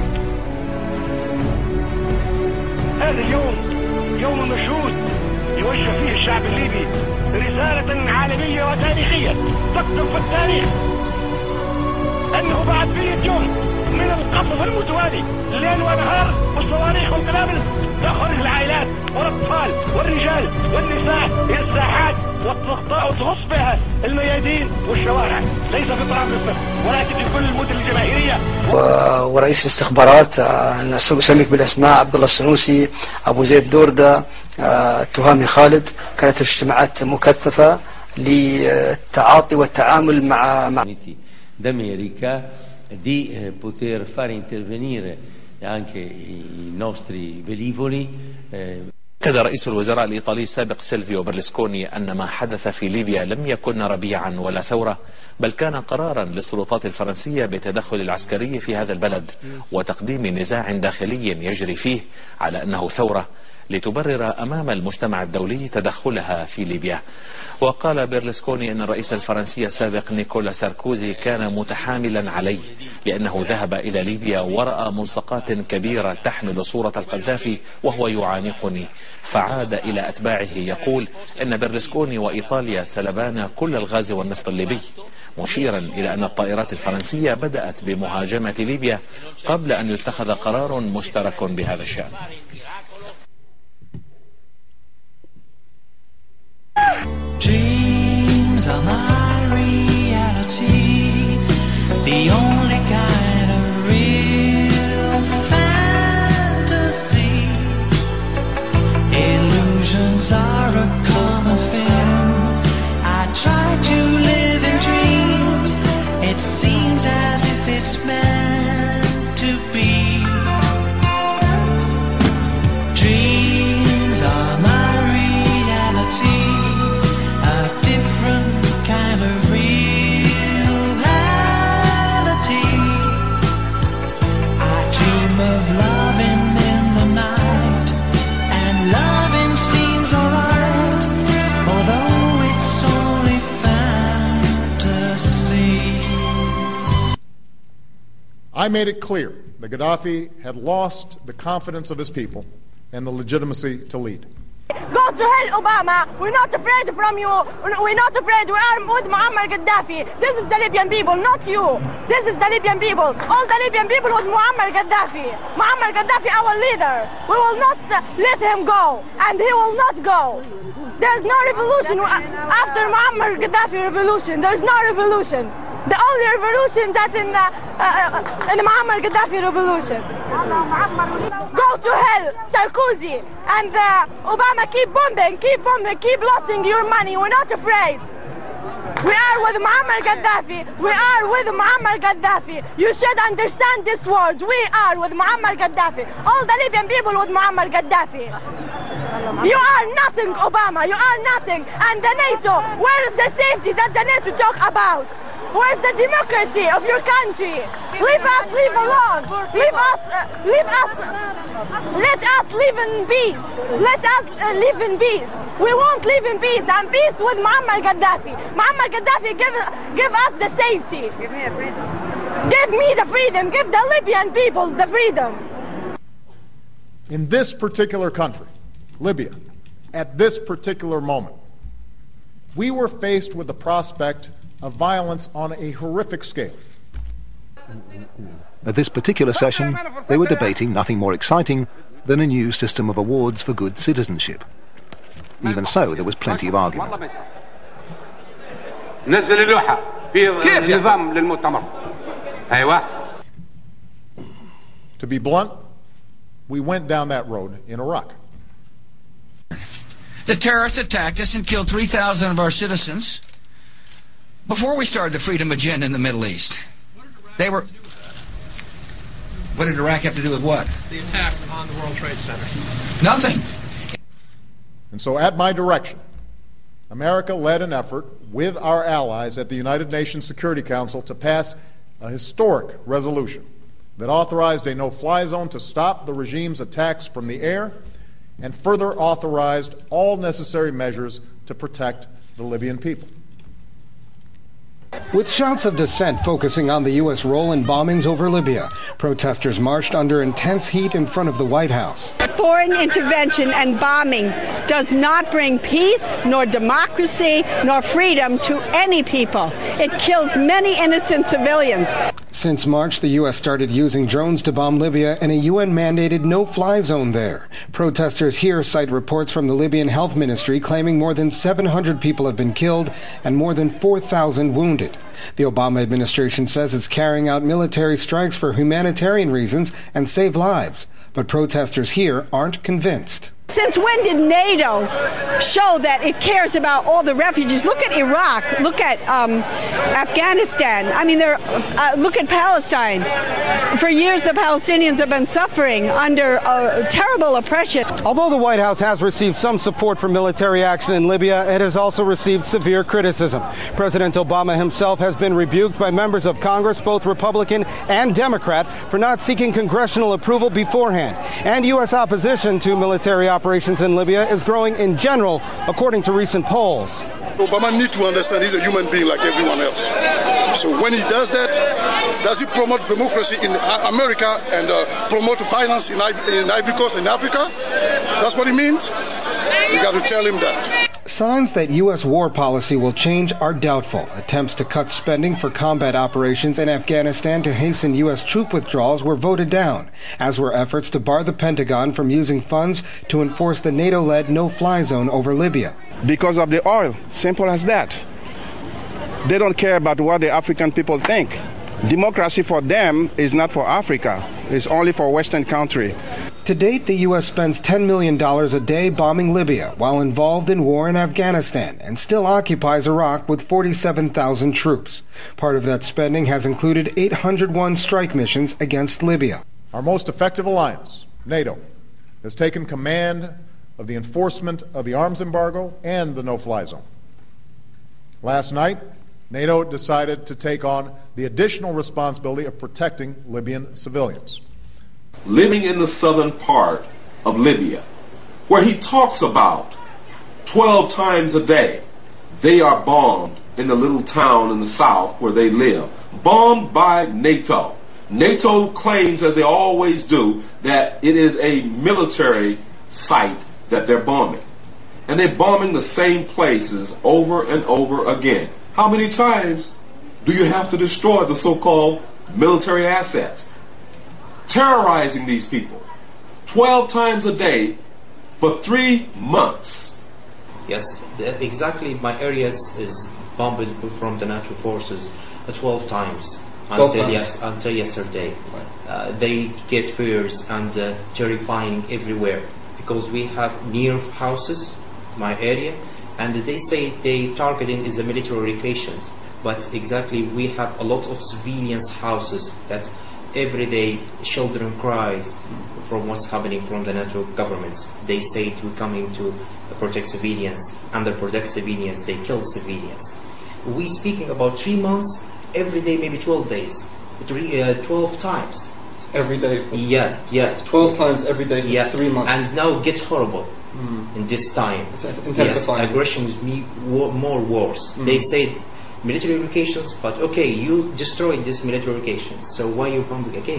هذا اليوم يوم مشهود يوجه فيه الشعب الليبي رسالة عالمية وتاريخية تكتب في التاريخ أنه بعد مئة يوم من القصف المتوالي ليل ونهار والصواريخ والقنابل تخرج العائلات والأطفال والرجال والنساء إلى الساحات وتغص بها الميادين والشوارع، ليس في طرابلس ولكن في كل المدن الجماهيرية. ورئيس الاستخبارات أنا أسميك بالأسماء عبد الله السنوسي، أبو زيد دوردة، التهامي خالد، كانت اجتماعات مكثفة للتعاطي والتعامل مع مع d'America di eh, poter fare intervenire anche i nostri velivoli. eh, أكد رئيس الوزراء الإيطالي السابق سيلفيو برلسكوني أن ما حدث في ليبيا لم يكن ربيعا ولا ثورة، بل كان قرارا للسلطات الفرنسية بالتدخل العسكري في هذا البلد وتقديم نزاع داخلي يجري فيه على أنه ثورة لتبرر أمام المجتمع الدولي تدخلها في ليبيا. وقال برلسكوني أن الرئيس الفرنسي السابق نيكولا ساركوزي كان متحاملا علي لأنه ذهب إلى ليبيا ورأى ملصقات كبيرة تحمل صورة القذافي وهو يعانقني، فعاد إلى أتباعه يقول أن برلسكوني وإيطاليا سلبان كل الغاز والنفط الليبي، مشيرا إلى أن الطائرات الفرنسية بدأت بمهاجمة ليبيا قبل أن يتخذ قرار مشترك بهذا الشأن. Dreams are my reality, the only kind of real fantasy. Illusions are a common thing. I try to live in dreams. It seems as if it's meant to be. Dreams are my reality. I made it clear that Gaddafi had lost the confidence of his people and the legitimacy to lead. Go to hell, Obama. We're not afraid from you. We're not afraid. We are with Muammar Gaddafi. This is the Libyan people, not you. This is the Libyan people. All the Libyan people with Muammar Gaddafi. Muammar Gaddafi, our leader. We will not let him go, and he will not go. There's no revolution after Muammar Gaddafi revolution. There's no revolution. The only revolution that's in the, uh, in the Muammar Gaddafi revolution. Go to hell, Sarkozy, and uh, Obama. Keep bombing, keep bombing, keep losing your money. We're not afraid. We are with Muammar Gaddafi. We are with Muammar Gaddafi. You should understand these words. We are with Muammar Gaddafi. All the Libyan people with Muammar Gaddafi. You are nothing, Obama. You are nothing. And the NATO, where is the safety that the NATO talk about? Where's the democracy of your country? Leave us, leave alone. Leave us, uh, leave us. Let us live in peace. Let us uh, live in peace. We won't live in peace. And peace with Muammar Gaddafi. Muammar Gaddafi, give, give us the safety. Give me a freedom. Give me the freedom. Give the Libyan people the freedom. In this particular country, Libya, at this particular moment, we were faced with the prospect of violence on a horrific scale. At this particular session, they were debating nothing more exciting than a new system of awards for good citizenship. Even so, there was plenty of argument. To be blunt, we went down that road in Iraq. The terrorists attacked us and killed three thousand of our citizens. before we started the freedom agenda in the Middle East, they were... What did Iraq have to do with what? The attack on the World Trade Center. Nothing. And so at my direction, America led an effort with our allies at the United Nations Security Council to pass a historic resolution that authorized a no-fly zone to stop the regime's attacks from the air and further authorized all necessary measures to protect the Libyan people. With shouts of dissent focusing on the U S role in bombings over Libya, protesters marched under intense heat in front of the White House. Foreign intervention and bombing does not bring peace, nor democracy, nor freedom to any people. It kills many innocent civilians. Since March, the U S started using drones to bomb Libya in a U N-mandated no-fly zone there. Protesters here cite reports from the Libyan Health Ministry claiming more than seven hundred people have been killed and more than four thousand wounded. The Obama administration says it's carrying out military strikes for humanitarian reasons and save lives. But protesters here aren't convinced. Since when did NATO show that it cares about all the refugees? Look at Iraq. Look at um, Afghanistan. I mean, they're, uh, look at Palestine. For years, the Palestinians have been suffering under uh, terrible oppression. Although the White House has received some support for military action in Libya, it has also received severe criticism. President Obama himself has been rebuked by members of Congress, both Republican and Democrat, for not seeking congressional approval beforehand. And U S opposition to military operations in Libya is growing in general, according to recent polls. Obama needs to understand he's a human being like everyone else. So when he does that, does he promote democracy in America and uh, promote violence in, in Ivory Coast in Africa? That's what he means? We got to tell him that. Signs that U S war policy will change are doubtful. Attempts to cut spending for combat operations in Afghanistan to hasten U S troop withdrawals were voted down, as were efforts to bar the Pentagon from using funds to enforce the NATO-led no-fly zone over Libya. Because of the oil, simple as that. They don't care about what the African people think. Democracy for them is not for Africa. It's only for Western country. To date, the U S spends ten million dollars a day bombing Libya while involved in war in Afghanistan and still occupies Iraq with forty-seven thousand troops. Part of that spending has included eight hundred one strike missions against Libya. Our most effective alliance, NATO, has taken command of the enforcement of the arms embargo and the no-fly zone. Last night, NATO decided to take on the additional responsibility of protecting Libyan civilians. Living in the southern part of Libya, where he talks about twelve times a day they are bombed in the little town in the south where they live, bombed by NATO. NATO claims, as they always do, that it is a military site that they're bombing. And they're bombing the same places over and over again. How many times do you have to destroy the so-called military assets? Terrorizing these people twelve times a day for three months. Yes, exactly. My area is bombed from the NATO forces twelve times until, times. Yes, until yesterday. Right. Uh, they get fears and uh, terrifying everywhere because we have near houses, my area, and they say they targeting is the military locations. But exactly, we have a lot of civilians' houses that every day children cries from what's happening from the NATO governments. They say we're coming to protect civilians, and they protect civilians, they kill civilians. We speaking about three months, every day maybe twelve days, three, uh, twelve times. Every day? For yeah, yeah. twelve times every day for yeah. three months. And now it gets horrible mm. in this time. It's intensifying. Yes, aggression is me, war, more worse. Mm. They say military locations, but okay, you destroyed these military locations, so why are you bombing again?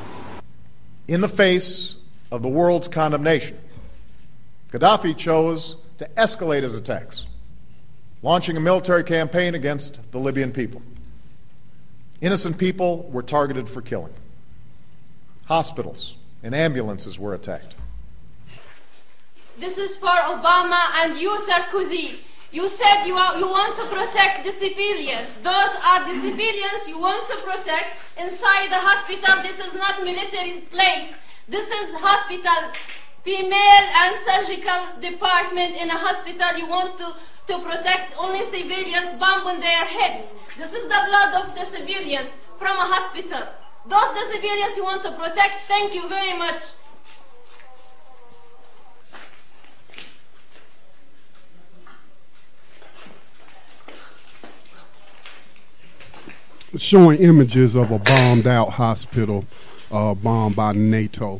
In the face of the world's condemnation, Gaddafi chose to escalate his attacks, launching a military campaign against the Libyan people. Innocent people were targeted for killing. Hospitals and ambulances were attacked. This is for Obama and you, Sarkozy. You said you, are, you want to protect the civilians. Those are the civilians you want to protect inside the hospital. This is not military place. This is hospital, female and surgical department in a hospital. You want to to protect only civilians bombing their heads. This is the blood of the civilians from a hospital. Those the civilians you want to protect, thank you very much. Showing images of a bombed out hospital uh, bombed by NATO.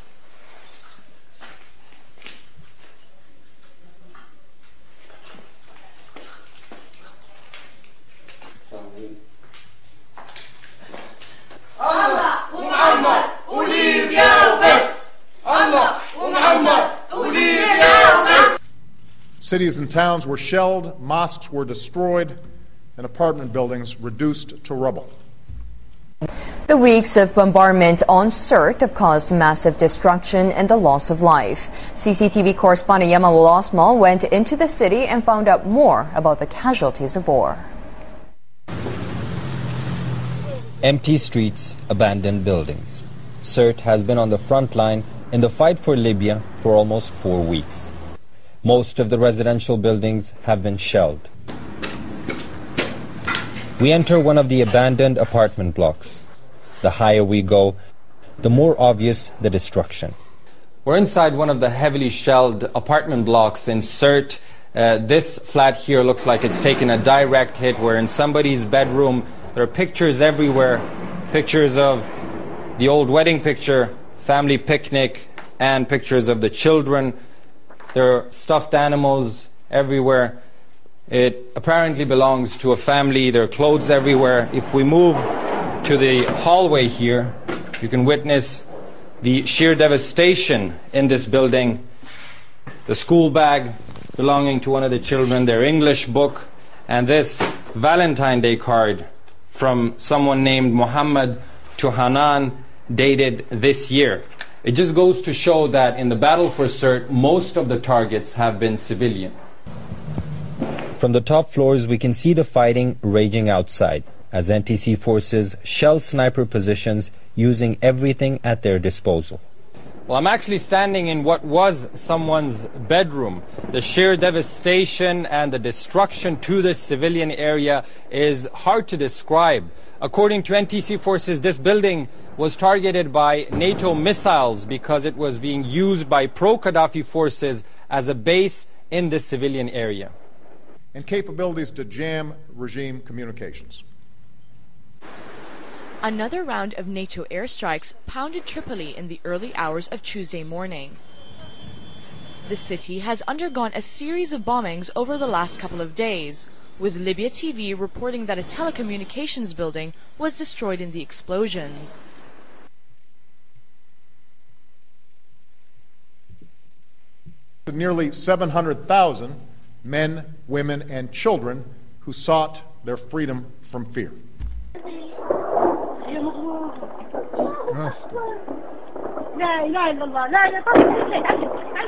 الله ومعمر وليبيا وبس. الله ومعمر وليبيا وبس. Cities and towns were shelled, mosques were destroyed, and apartment buildings reduced to rubble. The weeks of bombardment on Sirte have caused massive destruction and the loss of life. C C T V correspondent Yamanul Osmal went into the city and found out more about the casualties of war. Empty streets, abandoned buildings. Sirte has been on the front line in the fight for Libya for almost four weeks. Most of the residential buildings have been shelled. We enter one of the abandoned apartment blocks. The higher we go, the more obvious the destruction. We're inside one of the heavily shelled apartment blocks in Sirte. Uh, this flat here looks like it's taken a direct hit. We're in somebody's bedroom. There are pictures everywhere, pictures of the old wedding picture, family picnic, and pictures of the children. There are stuffed animals everywhere. It apparently belongs to a family. There are clothes everywhere. If we move to the hallway here, you can witness the sheer devastation in this building. The school bag belonging to one of the children, their English book, and this Valentine Day card from someone named Muhammad to Hanan, dated this year. It just goes to show that in the battle for Sirte, most of the targets have been civilian. From the top floors, we can see the fighting raging outside as N T C forces shell sniper positions using everything at their disposal. Well, I'm actually standing in what was someone's bedroom. The sheer devastation and the destruction to this civilian area is hard to describe. According to N T C forces, this building was targeted by NATO missiles because it was being used by pro-Qaddafi forces as a base in this civilian area. And capabilities to jam regime communications. Another round of NATO airstrikes pounded Tripoli in the early hours of Tuesday morning. The city has undergone a series of bombings over the last couple of days, with Libya T V reporting that a telecommunications building was destroyed in the explosions. Nearly seven hundred thousand men, women, and children who sought their freedom from fear. لا إله إلا الله لا لا تعال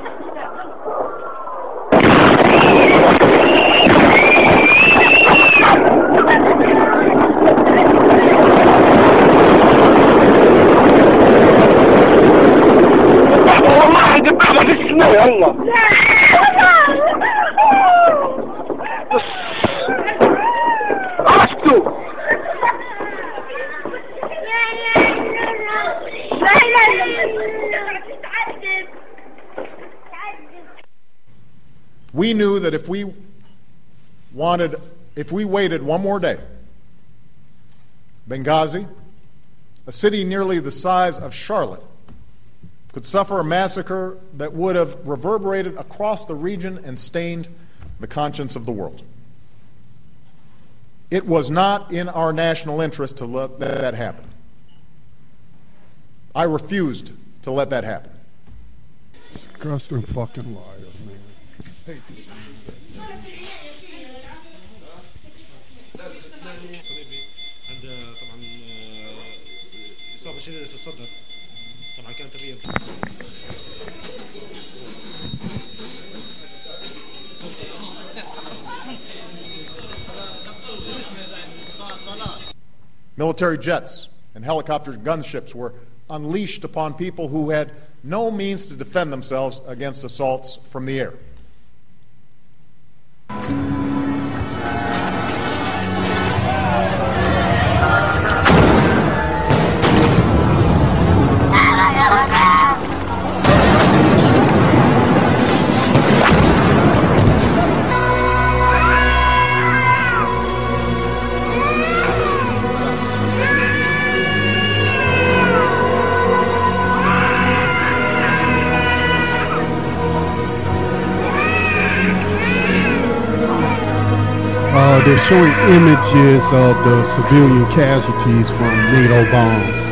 والله قبل ما في السماء يا الله عرفتوا We knew that if we wanted, if we waited one more day, Benghazi, a city nearly the size of Charlotte, could suffer a massacre that would have reverberated across the region and stained the conscience of the world. It was not in our national interest to let that happen. I refused to let that happen. Disgusting fucking liar, man. Hey. Military jets and helicopters and gunships were unleashed upon people who had no means to defend themselves against assaults from the air. Uh, they're showing images of the civilian casualties from NATO bombs.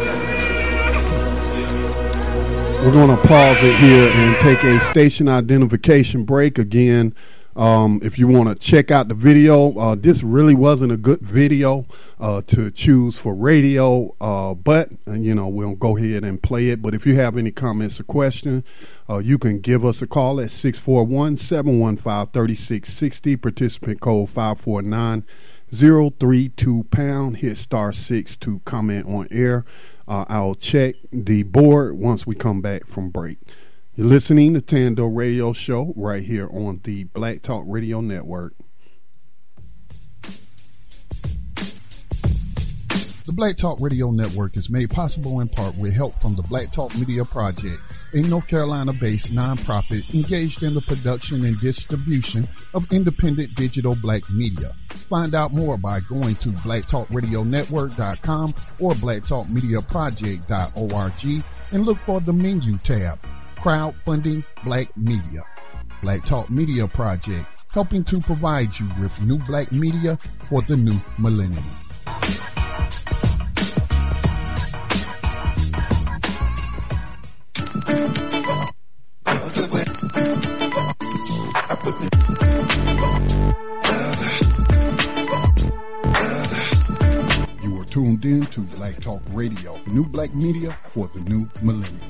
We're going to pause it here and take a station identification break. Again, um, if you want to check out the video, uh, this really wasn't a good video uh, to choose for radio, uh, but, uh, you know, we'll go ahead and play it. But if you have any comments or questions, uh, you can give us a call at six four one, seven one five, three six six zero, participant code five four nine zero three two pound, hit star six to comment on air. Uh, I'll check the board once we come back from break. You're listening to Tando Radio Show right here on the Black Talk Radio Network. The Black Talk Radio Network is made possible in part with help from the Black Talk Media Project, a North Carolina-based nonprofit engaged in the production and distribution of independent digital black media. Find out more by going to black talk radio network dot com or black talk media project dot org and look for the menu tab, Crowdfunding Black Media. Black Talk Media Project, helping to provide you with new black media for the new millennium. You are tuned in to Black Talk Radio, new black media for the new millennium.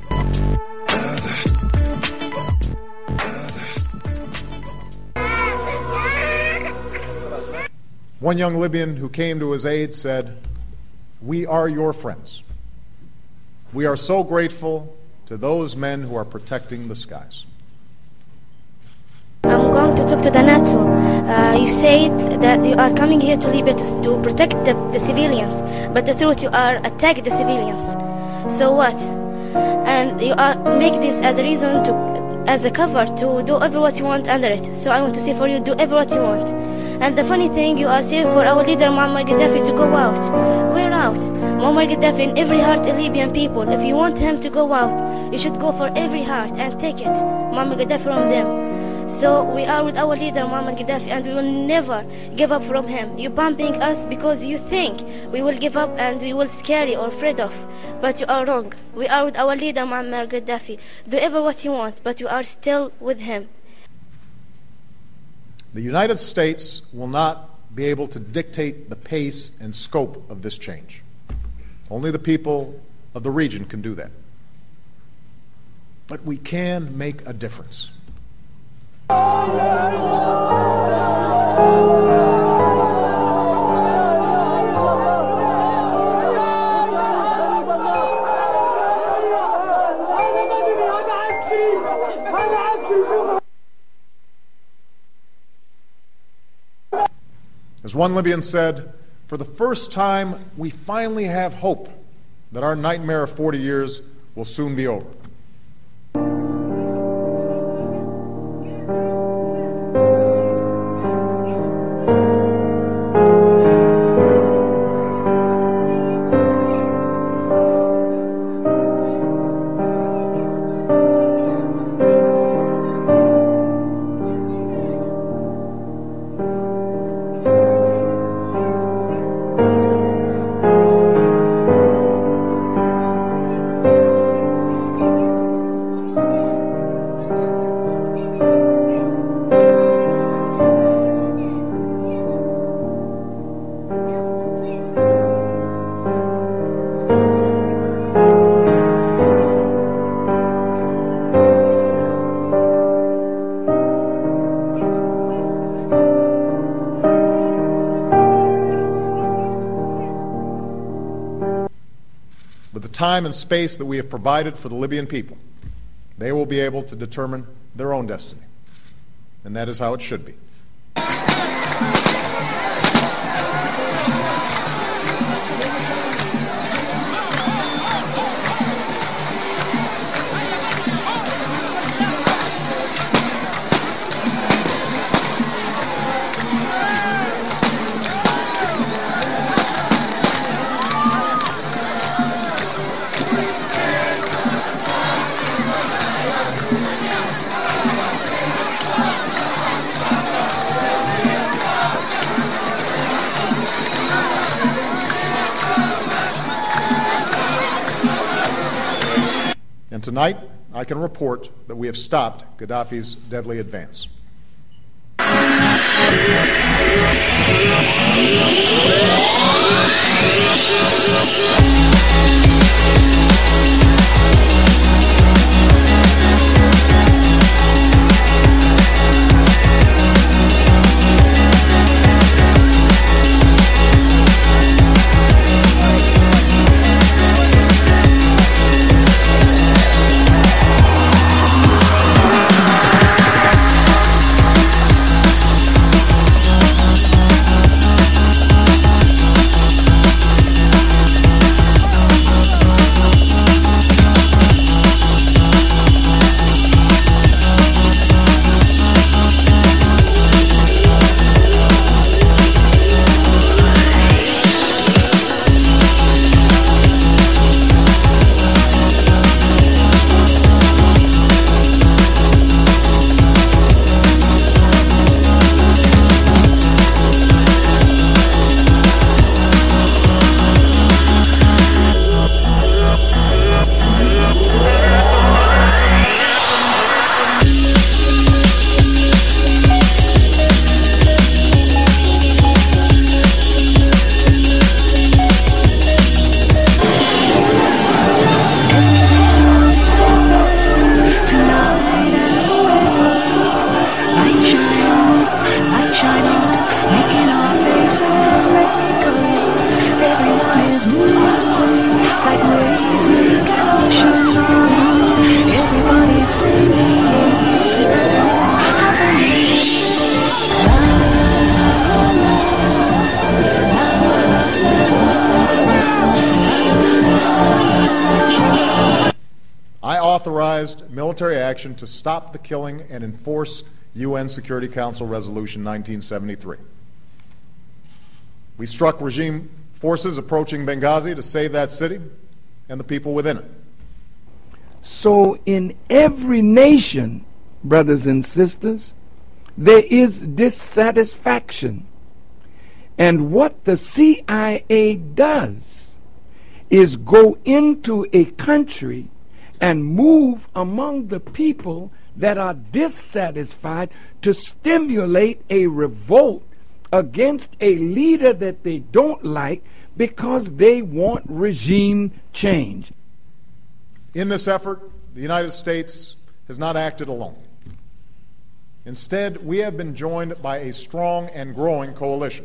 One young Libyan who came to his aid said, "We are your friends. We are so grateful to those men who are protecting the skies." I'm going to talk to the NATO. Uh, you said that you are coming here to Libya to, to protect the, the civilians, but the truth, you are attacking the civilians. So what? And you are make this as a reason to, as a cover to do every what you want under it. So I want to say for you, do every what you want. And the funny thing, you are saying for our leader Muammar Gaddafi to go out. We're out. Muammar Gaddafi in every heart of Libyan people. If you want him to go out, you should go for every heart and take it, Muammar Gaddafi from them. So we are with our leader Muammar Gaddafi, and we will never give up from him. You bumping us because you think we will give up and we will scary or afraid of, but you are wrong. We are with our leader Muammar Gaddafi. Do ever what you want, but you are still with him. The United States will not be able to dictate the pace and scope of this change. Only the people of the region can do that. But we can make a difference. As one Libyan said, for the first time, we finally have hope that our nightmare of forty years will soon be over. Time and space that we have provided for the Libyan people, they will be able to determine their own destiny. And that is how it should be. And tonight, I can report that we have stopped Gaddafi's deadly advance. Authorized military action to stop the killing and enforce U N Security Council Resolution nineteen seventy-three. We struck regime forces approaching Benghazi to save that city and the people within it. So in every nation, brothers and sisters, there is dissatisfaction. And what the C I A does is go into a country and move among the people that are dissatisfied to stimulate a revolt against a leader that they don't like because they want regime change. In this effort, the United States has not acted alone. Instead, we have been joined by a strong and growing coalition.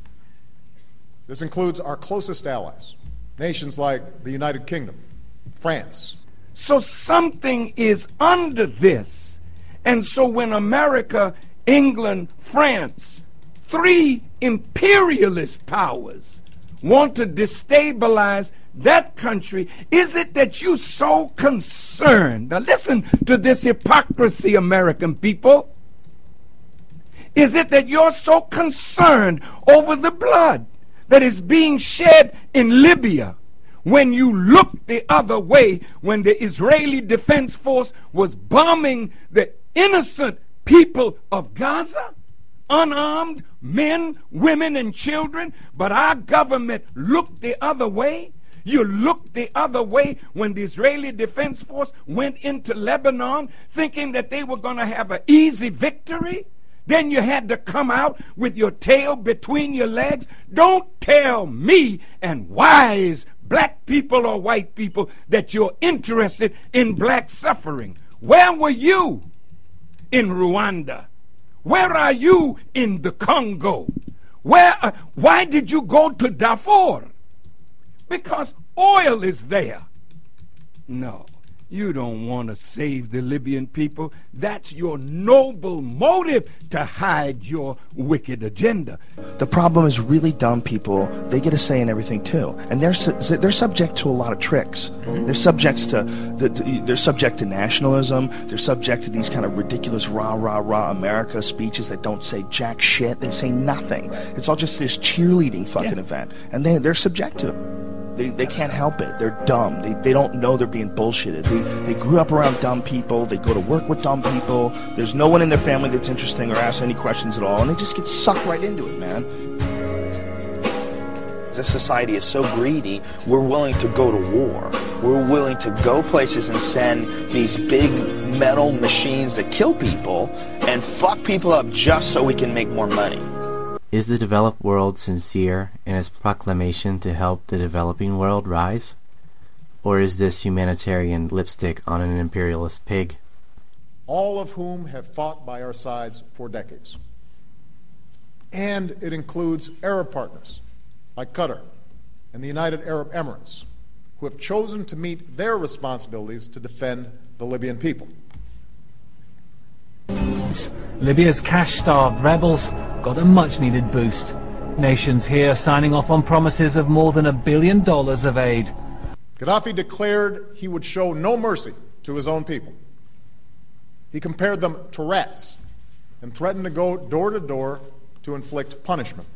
This includes our closest allies, nations like the United Kingdom, France. So something is under this. And so when America, England, France, three imperialist powers want to destabilize that country, is it that you're so concerned? Now listen to this hypocrisy, American people. Is it that you're so concerned over the blood that is being shed in Libya, when you look the other way, when the Israeli Defense Force was bombing the innocent people of Gaza, unarmed men, women, and children, but our government looked the other way? You looked the other way when the Israeli Defense Force went into Lebanon thinking that they were going to have an easy victory? Then you had to come out with your tail between your legs. Don't tell me and wise black people or white people that you're interested in black suffering. Where were you in Rwanda? Where are you in the Congo? Where? Uh, why did you go to Darfur? Because oil is there. No. You don't want to save the Libyan people. That's your noble motive to hide your wicked agenda. The problem is really dumb people. They get a say in everything too, and they're su they're subject to a lot of tricks. Mm-hmm. They're subject to the, they're subject to nationalism. They're subject to these kind of ridiculous rah rah rah America speeches that don't say jack shit. They say nothing. It's all just this cheerleading fucking yeah. event, and they they're subject to it. They, they can't help it. They're dumb. They, they don't know they're being bullshitted. They, they grew up around dumb people. They go to work with dumb people. There's no one in their family that's interesting or asks any questions at all, and they just get sucked right into it, man. This society is so greedy, we're willing to go to war. We're willing to go places and send these big metal machines that kill people and fuck people up just so we can make more money. Is the developed world sincere in its proclamation to help the developing world rise? Or is this humanitarian lipstick on an imperialist pig? All of whom have fought by our sides for decades. And it includes Arab partners like Qatar and the United Arab Emirates, who have chosen to meet their responsibilities to defend the Libyan people. Libya's cash-starved rebels got a much-needed boost. Nations here signing off on promises of more than a billion dollars of aid. Gaddafi declared he would show no mercy to his own people. He compared them to rats and threatened to go door to door to inflict punishment.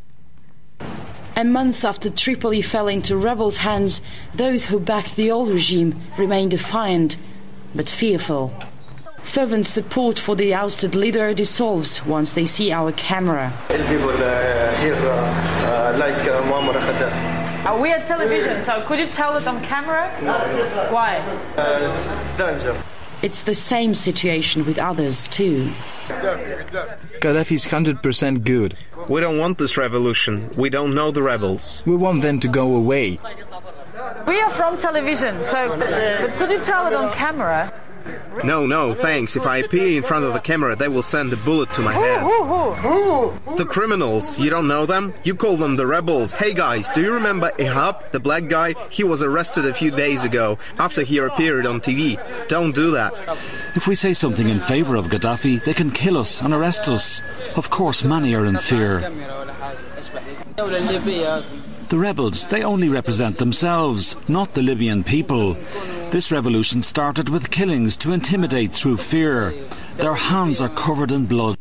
A month after Tripoli fell into rebels' hands, those who backed the old regime remain defiant but fearful. Fervent support for the ousted leader dissolves once they see our camera. People uh, here uh, uh, like uh, Muammar Gaddafi. Are we at television, so could you tell it on camera? Why? Uh, it's danger. It's the same situation with others too. Gaddafi's one hundred percent good. We don't want this revolution. We don't know the rebels. We want them to go away. We are from television, so but could you tell it on camera? No, no, thanks. If I appear in front of the camera, they will send a bullet to my head. Who, who, who? The criminals. You don't know them? You call them the rebels. Hey guys, do you remember Ihab, the black guy? He was arrested a few days ago after he appeared on T V. Don't do that. If we say something in favor of Gaddafi, they can kill us and arrest us. Of course, many are in fear. The rebels, they only represent themselves, not the Libyan people. This revolution started with killings to intimidate through fear. Their hands are covered in blood.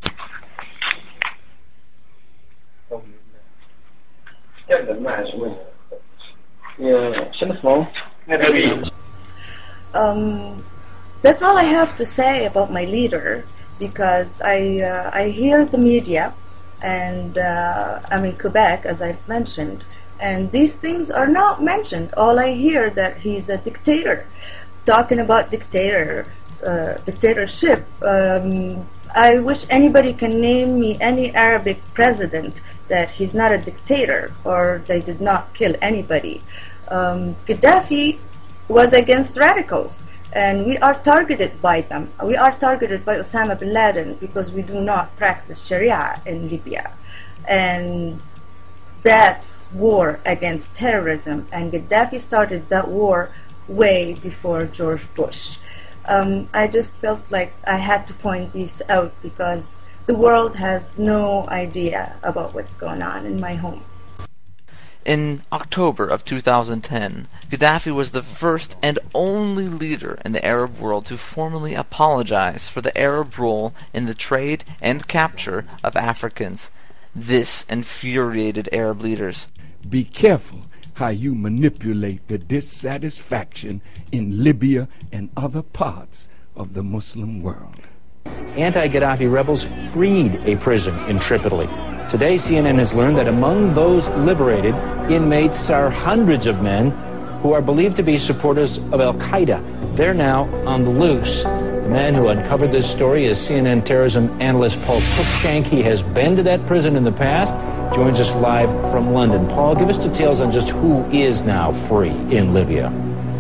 Um, that's all I have to say about my leader, because I, uh, I hear the media, and uh, I'm in Quebec, as I've mentioned, and these things are not mentioned. All I hear that he's a dictator. Talking about dictator, uh, dictatorship, um, I wish anybody can name me any Arabic president that he's not a dictator or they did not kill anybody. Um, Gaddafi was against radicals, and we are targeted by them. We are targeted by Osama bin Laden because we do not practice Sharia in Libya. And that's war against terrorism, and Gaddafi started that war way before George Bush. Um, I just felt like I had to point these out because the world has no idea about what's going on in my home. In October of two thousand ten, Gaddafi was the first and only leader in the Arab world to formally apologize for the Arab role in the trade and capture of Africans. This infuriated Arab leaders. Be careful how you manipulate the dissatisfaction in Libya and other parts of the Muslim world. Anti-Gaddafi rebels freed a prison in Tripoli. Today, C N N has learned that among those liberated, inmates are hundreds of men who are believed to be supporters of Al-Qaeda. They're now on the loose. The man who uncovered this story is C N N terrorism analyst Paul Cruikshank. He has been to that prison in the past, joins us live from London. Paul, give us details on just who is now free in Libya.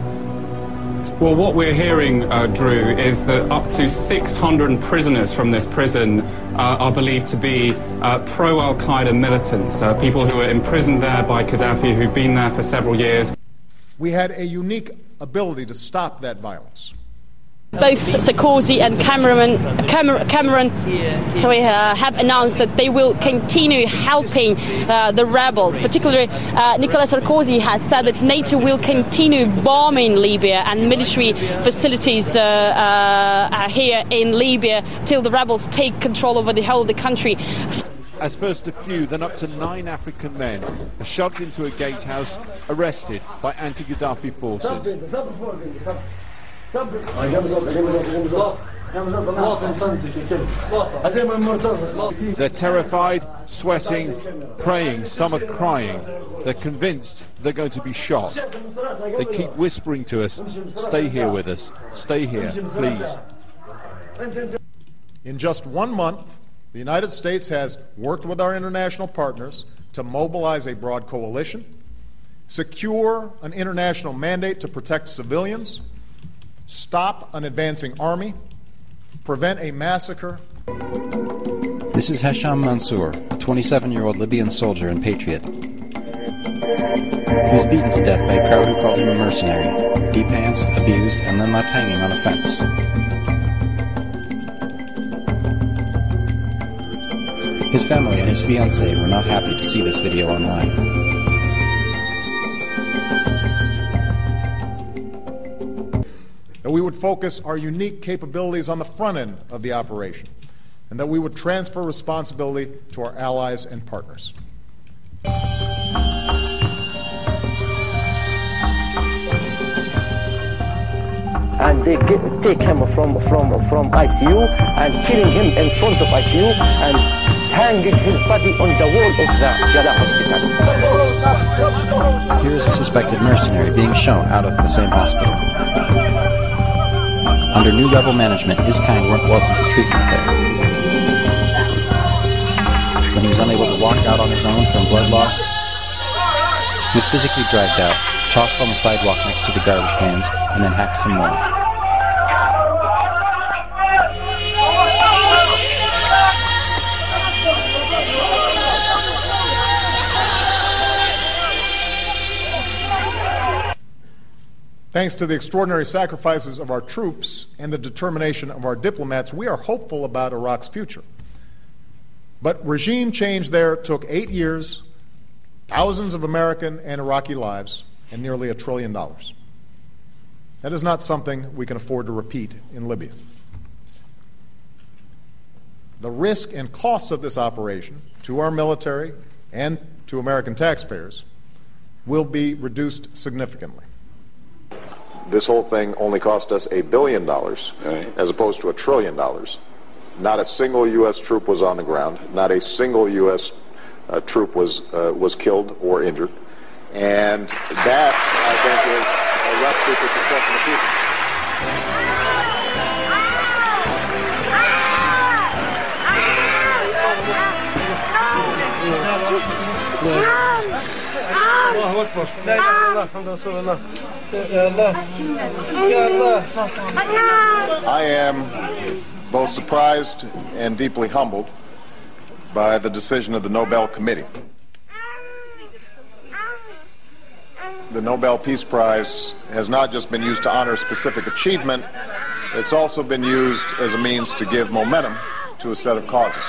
Well, what we're hearing, uh, Drew, is that up to six hundred prisoners from this prison uh, are believed to be uh, pro-Al-Qaeda militants, uh, people who are imprisoned there by Gaddafi, who've been there for several years. We had a unique ability to stop that violence. Both Sarkozy and Cameron, Cameron, Cameron sorry, uh, have announced that they will continue helping uh, the rebels. Particularly, uh, Nicolas Sarkozy has said that NATO will continue bombing Libya and military facilities uh, uh, here in Libya till the rebels take control over the whole of the country. As first a few, then up to nine African men are shoved into a gatehouse, arrested by anti-Gaddafi forces. They're terrified, sweating, praying, some are crying. They're convinced they're going to be shot. They keep whispering to us, stay here with us, stay here, please. In just one month, the United States has worked with our international partners to mobilize a broad coalition, secure an international mandate to protect civilians, stop an advancing army, prevent a massacre. This is Hesham Mansour, a twenty-seven-year-old Libyan soldier and patriot. He was beaten to death by a crowd who called him a mercenary, depantsed, abused, and then left hanging on a fence. His family and his fiancée were not happy to see this video online. That we would focus our unique capabilities on the front end of the operation, and that we would transfer responsibility to our allies and partners. And they get, take him from, from, from I C U and killing him in front of I C U and hanging his body on the wall of the Jallah hospital. Here is a suspected mercenary being shown out of the same hospital. Under new rebel management, his kind weren't welcome for treatment there. When he was unable to walk out on his own from blood loss, he was physically dragged out, tossed on the sidewalk next to the garbage cans, and then hacked some more. Thanks to the extraordinary sacrifices of our troops and the determination of our diplomats, we are hopeful about Iraq's future. But regime change there took eight years, thousands of American and Iraqi lives, and nearly a trillion dollars. That is not something we can afford to repeat in Libya. The risk and costs of this operation to our military and to American taxpayers will be reduced significantly. This whole thing only cost us a billion dollars right. as opposed to a trillion dollars. Not a single U S troop was on the ground. Not a single U S uh, troop was uh, was killed or injured. And that, I think, is a recipe for success in the future. I am both surprised and deeply humbled by the decision of the Nobel Committee. The Nobel Peace Prize has not just been used to honor specific achievement, it's also been used as a means to give momentum to a set of causes.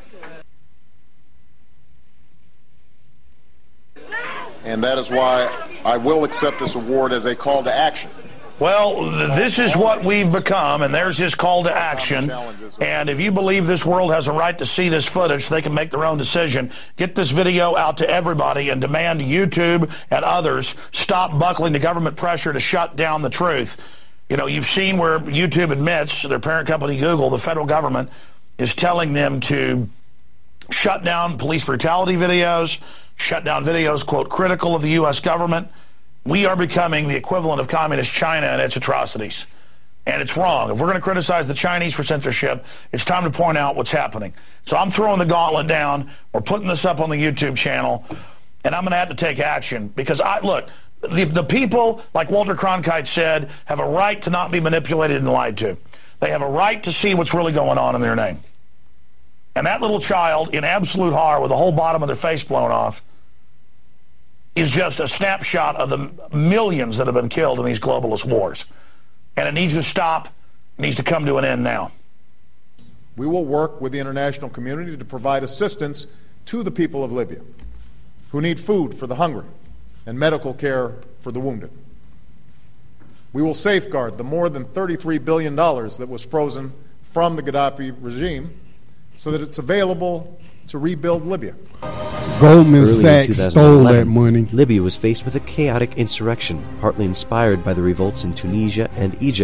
And that is why I will accept this award as a call to action. Well, this is what we've become, and there's his call to action. And if you believe this world has a right to see this footage so they can make their own decision, get this video out to everybody and demand YouTube and others stop buckling to government pressure to shut down the truth. You know, you've seen where YouTube admits, their parent company Google, the federal government, is telling them to shut down police brutality videos, shut down videos, quote, critical of the U S government. We are becoming the equivalent of communist China and its atrocities. And it's wrong. If we're going to criticize the Chinese for censorship, it's time to point out what's happening. So I'm throwing the gauntlet down. We're putting this up on the YouTube channel, and I'm going to have to take action because, I look, the, the people, like Walter Cronkite said, have a right to not be manipulated and lied to. They have a right to see what's really going on in their name. And that little child in absolute horror with the whole bottom of their face blown off is just a snapshot of the millions that have been killed in these globalist wars. And it needs to stop. It needs to come to an end now. We will work with the international community to provide assistance to the people of Libya who need food for the hungry and medical care for the wounded. We will safeguard the more than thirty-three billion dollars that was frozen from the Gaddafi regime so that it's available to rebuild Libya. Goldman Sachs stole that money. Libya was faced with a chaotic insurrection, partly inspired by the revolts in Tunisia and Egypt,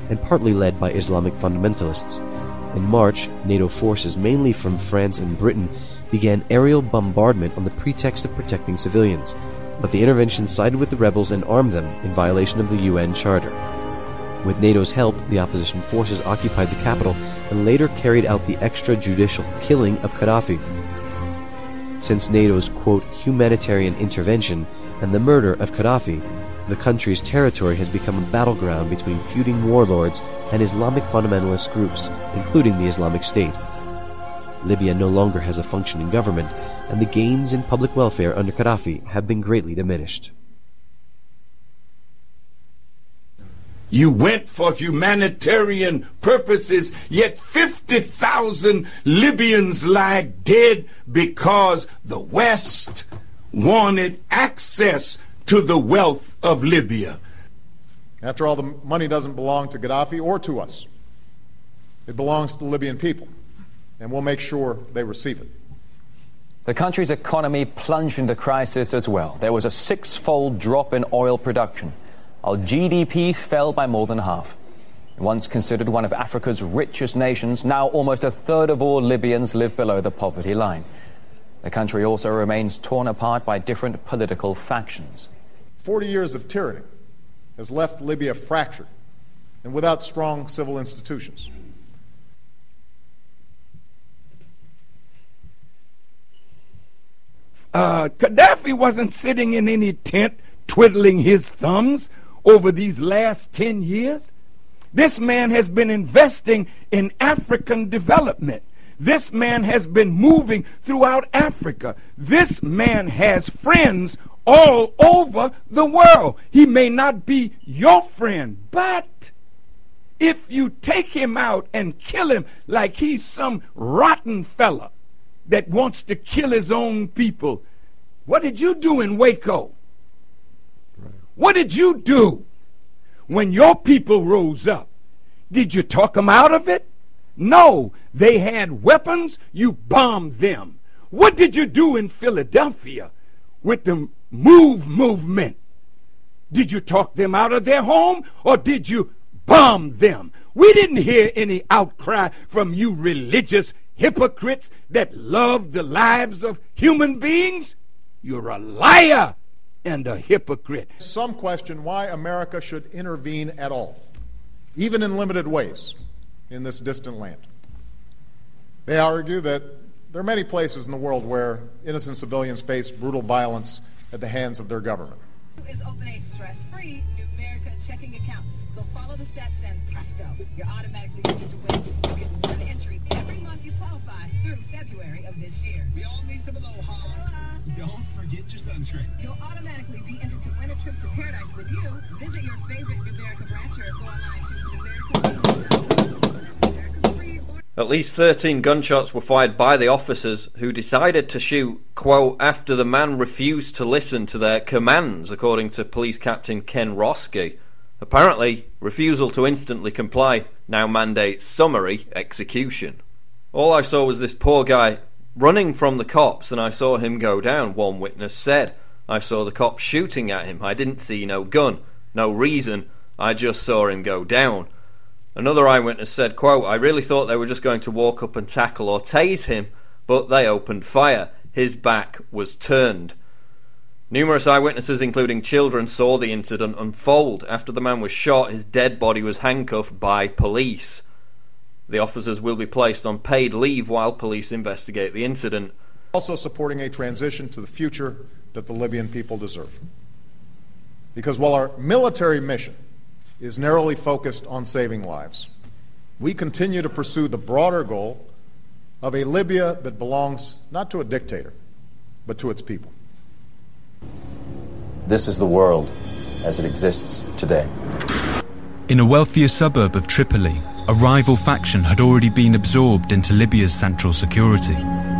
and partly led by Islamic fundamentalists. In March, NATO forces, mainly from France and Britain, began aerial bombardment on the pretext of protecting civilians, but the intervention sided with the rebels and armed them in violation of the U N Charter. With NATO's help, the opposition forces occupied the capital and later carried out the extrajudicial killing of Gaddafi. Since NATO's, quote, humanitarian intervention and the murder of Gaddafi, the country's territory has become a battleground between feuding warlords and Islamic fundamentalist groups, including the Islamic State. Libya no longer has a functioning government, and the gains in public welfare under Gaddafi have been greatly diminished. You went for humanitarian purposes, yet fifty thousand Libyans lie dead because the West wanted access to the wealth of Libya. After all, the money doesn't belong to Gaddafi or to us. It belongs to the Libyan people, and we'll make sure they receive it. The country's economy plunged into crisis as well. There was a six-fold drop in oil production. Our G D P fell by more than half. Once considered one of Africa's richest nations, now almost a third of all Libyans live below the poverty line. The country also remains torn apart by different political factions. Forty years of tyranny has left Libya fractured and without strong civil institutions. Uh, Gaddafi wasn't sitting in any tent twiddling his thumbs over these last ten years. This man has been investing in African development. This man has been moving throughout Africa. This man has friends all over the world. He may not be your friend, but if you take him out and kill him like he's some rotten fella that wants to kill his own people, what did you do in Waco? What did you do when your people rose up? Did you talk them out of it? No, they had weapons, you bombed them. What did you do in Philadelphia with the MOVE movement? Did you talk them out of their home, or did you bomb them? We didn't hear any outcry from you religious hypocrites that love the lives of human beings. You're a liar and a hypocrite. Some question why America should intervene at all, even in limited ways, in this distant land. They argue that there are many places in the world where innocent civilians face brutal violence at the hands of their government. Is open a stress-free Numerica checking account. So follow the steps and presto, you're automatically entered to win. You get one entry every month you qualify through February of this year. We all need some aloha. Don't forget your sunscreen. You'll automatically be entered to win a trip to paradise with you. Visit your favorite Numerica branch or go online to Numerica. At least thirteen gunshots were fired by the officers, who decided to shoot, quote, after the man refused to listen to their commands, according to Police Captain Ken Roski. Apparently, refusal to instantly comply now mandates summary execution. All I saw was this poor guy running from the cops, and I saw him go down, one witness said. I saw the cops shooting at him. I didn't see no gun, no reason. I just saw him go down. Another eyewitness said, quote, I really thought they were just going to walk up and tackle or tase him, but they opened fire. His back was turned. Numerous eyewitnesses, including children, saw the incident unfold. After the man was shot, his dead body was handcuffed by police. The officers will be placed on paid leave while police investigate the incident. Also supporting a transition to the future that the Libyan people deserve. Because while our military mission is narrowly focused on saving lives, we continue to pursue the broader goal of a Libya that belongs not to a dictator, but to its people. This is the world as it exists today. In a wealthier suburb of Tripoli, a rival faction had already been absorbed into Libya's central security.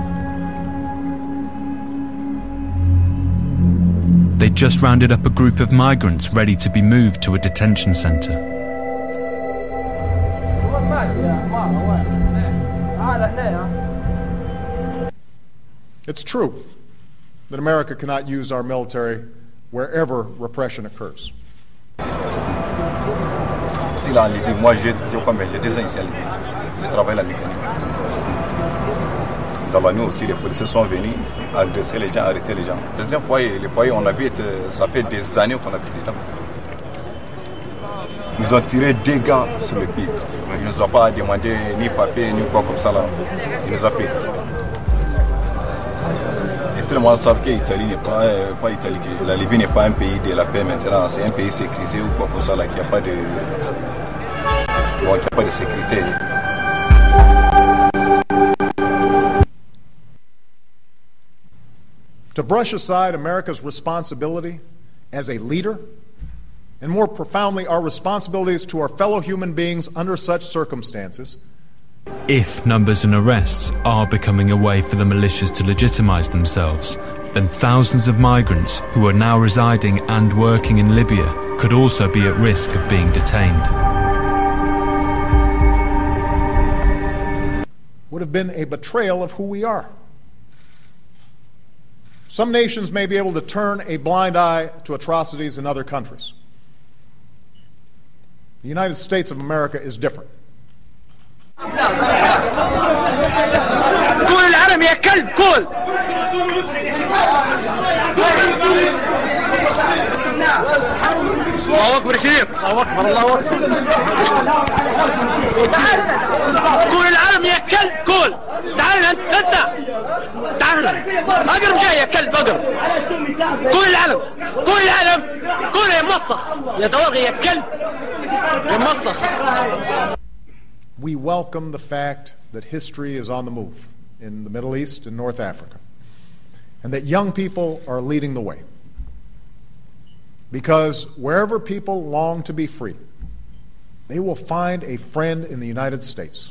They'd just rounded up a group of migrants ready to be moved to a detention centre. It's true that America cannot use our military wherever repression occurs. ici là en Libye, moi j'ai deux ans ici en Libye. Je travaille la mécanique. Dans la nuit aussi, les policiers sont venus agresser les gens, arrêter les gens. Deuxième foyer, les foyers on habite, ça fait des années qu'on habite là. Ils ont tiré des gars sur le pied. Ils ne nous ont pas demandé ni papier ni quoi comme ça là. Ils nous ont pris. Et tout le monde sait que l'Italie n'est pas, pas Italie, que la Libye n'est pas un pays de la paix maintenant, c'est un pays sécurisé ou quoi comme ça là, qu'il n'y a pas de, bon, qu'il n'y a pas de sécurité. To brush aside America's responsibility as a leader, and more profoundly our responsibilities to our fellow human beings under such circumstances. If numbers and arrests are becoming a way for the militias to legitimize themselves, then thousands of migrants who are now residing and working in Libya could also be at risk of being detained. Would have been a betrayal of who we are. Some nations may be able to turn a blind eye to atrocities in other countries. The United States of America is different. قول العالم يا كلب قول الله أكبر شريف الله أكبر الله أكبر قول العالم يا كلب قول تعال أنت تعال أقرب شيء يا كلب أقرب قول العالم قول العالم قول يا مصخ يا دواغي يا كلب يا مصخ. We welcome the fact that history is on the move in the Middle East and North Africa, and that young people are leading the way. Because wherever people long to be free, they will find a friend in the United States.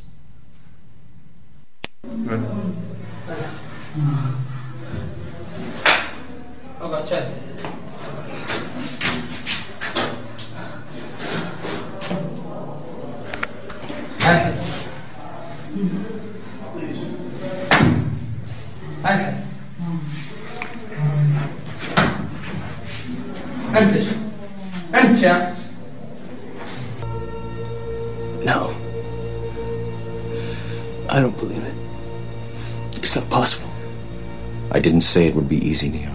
No. I don't believe it. It's not possible. I didn't say it would be easy, Neo.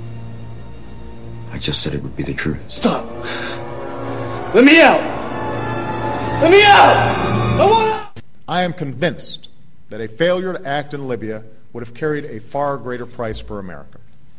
I just said it would be the truth. Stop! Let me out! Let me out! I want out! I am convinced that a failure to act in Libya would have carried a far greater price for America.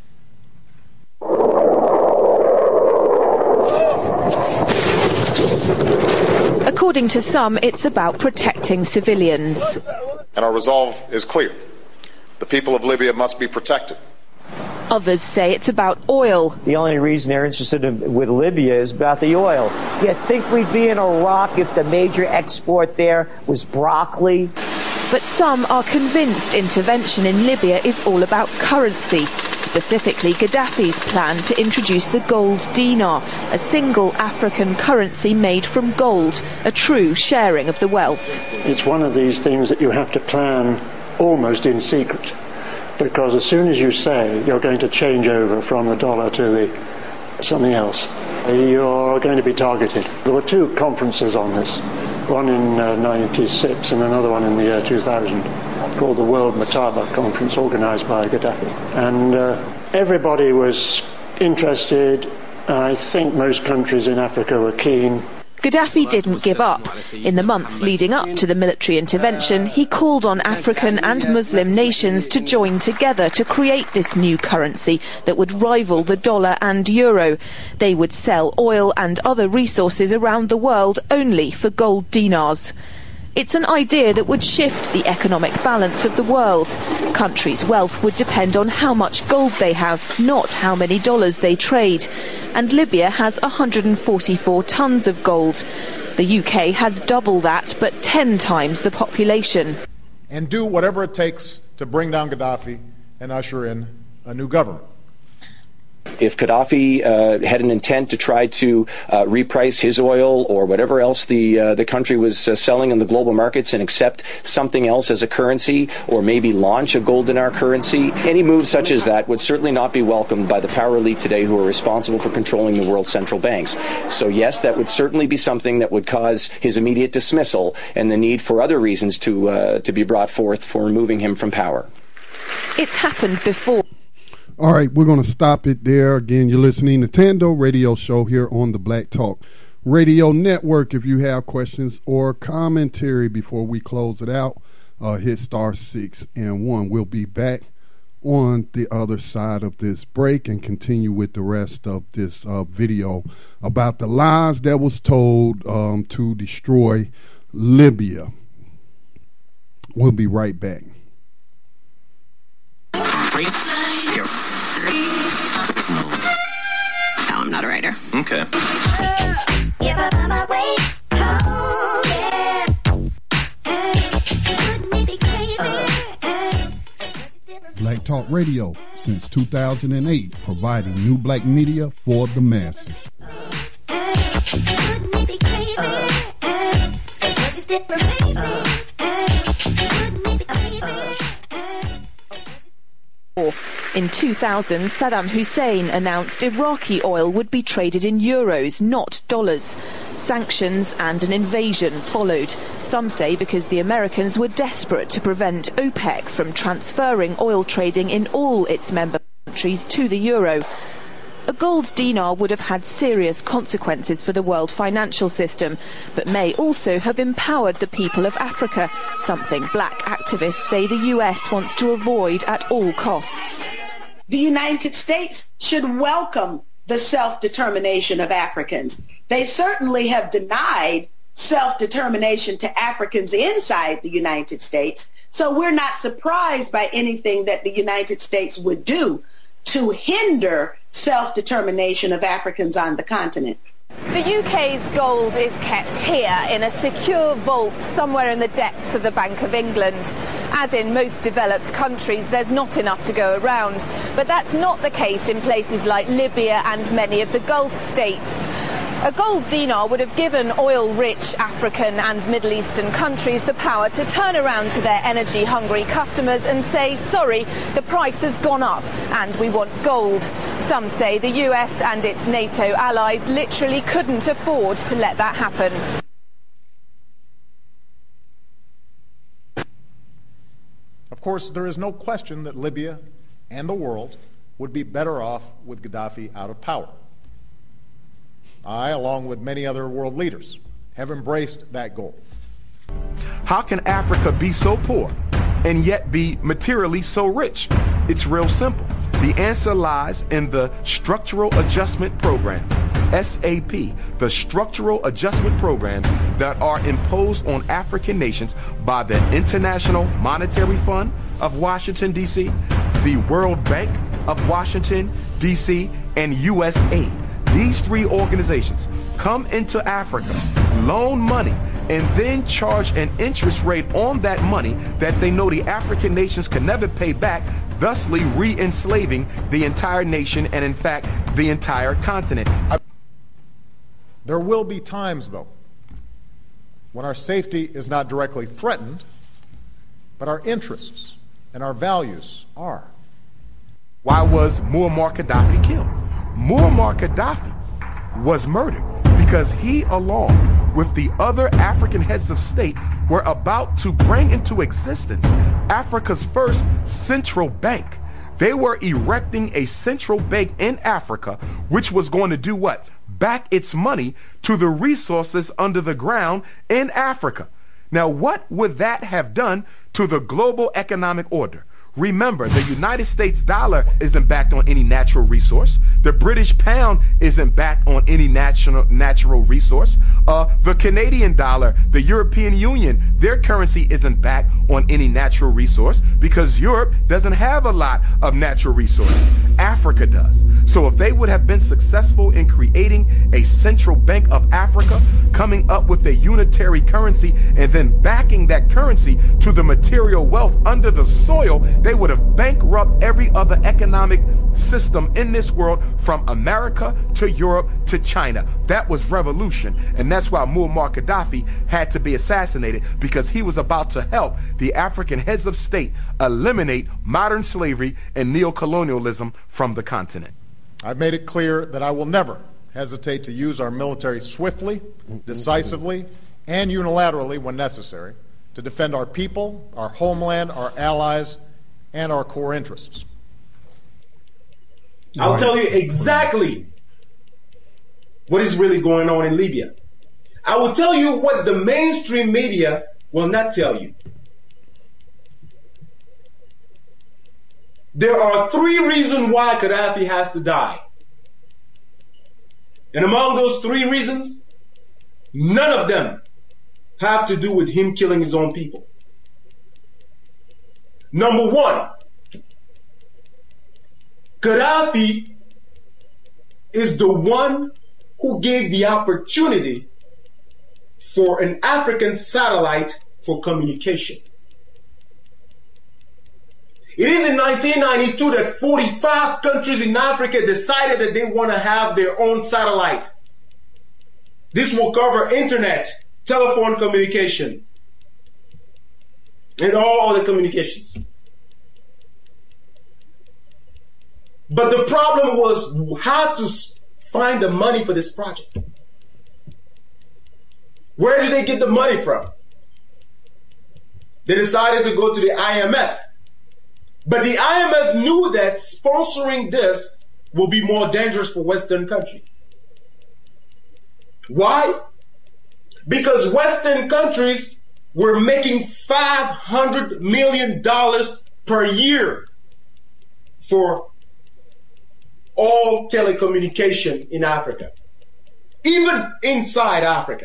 According to some, it's about protecting civilians. And our resolve is clear. The people of Libya must be protected. Others say it's about oil. The only reason they're interested in, with Libya is about the oil. You think we'd be in Iraq if the major export there was broccoli? But some are convinced intervention in Libya is all about currency, specifically Gaddafi's plan to introduce the gold dinar, a single African currency made from gold, a true sharing of the wealth. It's one of these things that you have to plan almost in secret, because as soon as you say you're going to change over from the dollar to the something else, you're going to be targeted. There were two conferences on this, one in uh, ninety-six and another one in the year two thousand, called the World Mataba Conference, organized by Gaddafi. And uh, everybody was interested, and I think most countries in Africa were keen. Gaddafi didn't give up. In the months leading up to the military intervention, he called on African and Muslim nations to join together to create this new currency that would rival the dollar and euro. They would sell oil and other resources around the world only for gold dinars. It's an idea that would shift the economic balance of the world. Countries' wealth would depend on how much gold they have, not how many dollars they trade. And Libya has one hundred forty-four tons of gold. The U K has double that, but ten times the population. And do whatever it takes to bring down Gaddafi and usher in a new government. If Gaddafi uh, had an intent to try to uh, reprice his oil or whatever else the uh, the country was uh, selling in the global markets and accept something else as a currency, or maybe launch a gold dinar currency, any move such as that would certainly not be welcomed by the power elite today who are responsible for controlling the world's central banks. So yes, that would certainly be something that would cause his immediate dismissal and the need for other reasons to uh, to be brought forth for removing him from power. It's happened before. All right, we're going to stop it there. Again, you're listening to Tando Radio Show here on the Black Talk Radio Network. If you have questions or commentary before we close it out, uh, hit star six and one. We'll be back on the other side of this break and continue with the rest of this uh, video about the lies that was told um, to destroy Libya. We'll be right back. No, I'm not a writer. Okay. Black Talk Radio since two thousand eight, providing new black media for the masses. In two thousand, Saddam Hussein announced Iraqi oil would be traded in euros, not dollars. Sanctions and an invasion followed. Some say because the Americans were desperate to prevent OPEC from transferring oil trading in all its member countries to the euro. A gold dinar would have had serious consequences for the world financial system, but may also have empowered the people of Africa, something black activists say the U S wants to avoid at all costs. The United States should welcome the self-determination of Africans. They certainly have denied self-determination to Africans inside the United States, so we're not surprised by anything that the United States would do to hinder self-determination of Africans on the continent. The U K's gold is kept here in a secure vault somewhere in the depths of the Bank of England. As in most developed countries, there's not enough to go around. But that's not the case in places like Libya and many of the Gulf states. A gold dinar would have given oil-rich African and Middle Eastern countries the power to turn around to their energy-hungry customers and say, sorry, the price has gone up and we want gold. Some say the U S and its NATO allies literally couldn't afford to let that happen. Of course, there is no question that Libya and the world would be better off with Gaddafi out of power. I, along with many other world leaders, have embraced that goal. How can Africa be so poor and yet be materially so rich? It's real simple. The answer lies in the Structural Adjustment Programs, S A P, the Structural Adjustment Programs that are imposed on African nations by the International Monetary Fund of Washington, D C, the World Bank of Washington, D C, and U S A I D. These three organizations come into Africa, loan money, and then charge an interest rate on that money that they know the African nations can never pay back, thusly re-enslaving the entire nation and, in fact, the entire continent. There will be times, though, when our safety is not directly threatened, but our interests and our values are. Why was Muammar Gaddafi killed? Muammar Gaddafi was murdered because he, along with the other African heads of state, were about to bring into existence Africa's first central bank. They were erecting a central bank in Africa, which was going to do what? Back its money to the resources under the ground in Africa. Now, what would that have done to the global economic order? Remember, the United States dollar isn't backed on any natural resource. The British pound isn't backed on any natural natural resource. Uh, the Canadian dollar, the European Union, their currency isn't backed on any natural resource because Europe doesn't have a lot of natural resources. Africa does. So if they would have been successful in creating a central bank of Africa, coming up with a unitary currency, and then backing that currency to the material wealth under the soil they would have bankrupted every other economic system in this world, from America to Europe to China. That was revolution, and that's why Muammar Gaddafi had to be assassinated, because he was about to help the African heads of state eliminate modern slavery and neocolonialism from the continent. I've made it clear that I will never hesitate to use our military swiftly, decisively, and unilaterally when necessary to defend our people, our homeland, our allies, and our core interests. I'll tell you exactly what is really going on in Libya. I will tell you what the mainstream media will not tell you. There are three reasons why Gaddafi has to die. And among those three reasons, none of them have to do with him killing his own people. Number one, Gaddafi is the one who gave the opportunity for an African satellite for communication. It is in nineteen ninety-two that forty-five countries in Africa decided that they want to have their own satellite. This will cover internet, telephone communication, and all other communications. But the problem was how to find the money for this project. Where did they get the money from? They decided to go to the I M F. But the I M F knew that sponsoring this will be more dangerous for Western countries. Why? Because Western countries were making five hundred million dollars per year for all telecommunication in Africa, even inside Africa.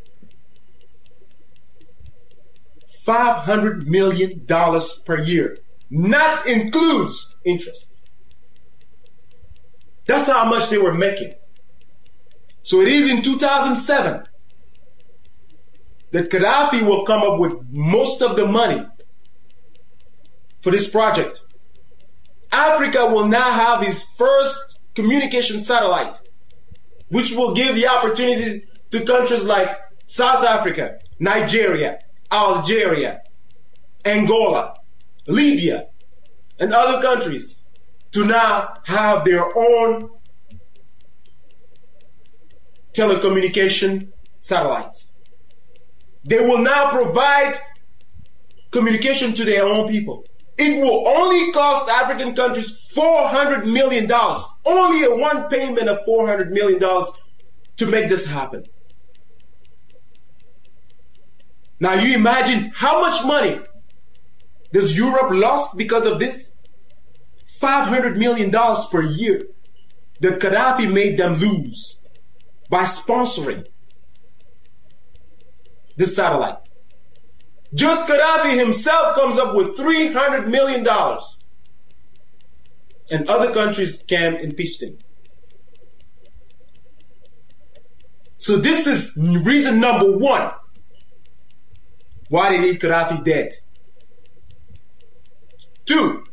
five hundred million dollars per year. Not includes interest. That's how much they were making. So it is in two thousand seven that Gaddafi will come up with most of the money for this project. Africa will now have his first communication satellite, which will give the opportunity to countries like South Africa, Nigeria, Algeria, Angola, Libya, and other countries to now have their own telecommunication satellites. They will now provide communication to their own people. It will only cost African countries four hundred million dollars, only a one payment of four hundred million dollars to make this happen. Now you imagine how much money does Europe lost because of this? five hundred million dollars per year that Gaddafi made them lose by sponsoring this satellite. Just Gaddafi himself comes up with three hundred million dollars. And other countries can impeach him. So this is reason number one why they need Gaddafi dead. Two,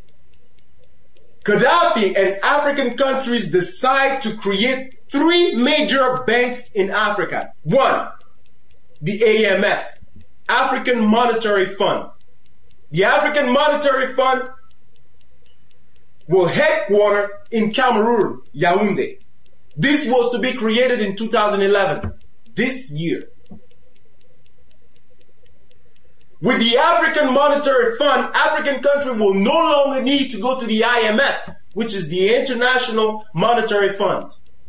Gaddafi and African countries decide to create three major banks in Africa. One, the A M F, African Monetary Fund. The African Monetary Fund will headquarter in Cameroon, Yaoundé. This was to be created in two thousand eleven, this year. With the African Monetary Fund, African countries will no longer need to go to the I M F, which is the International Monetary Fund.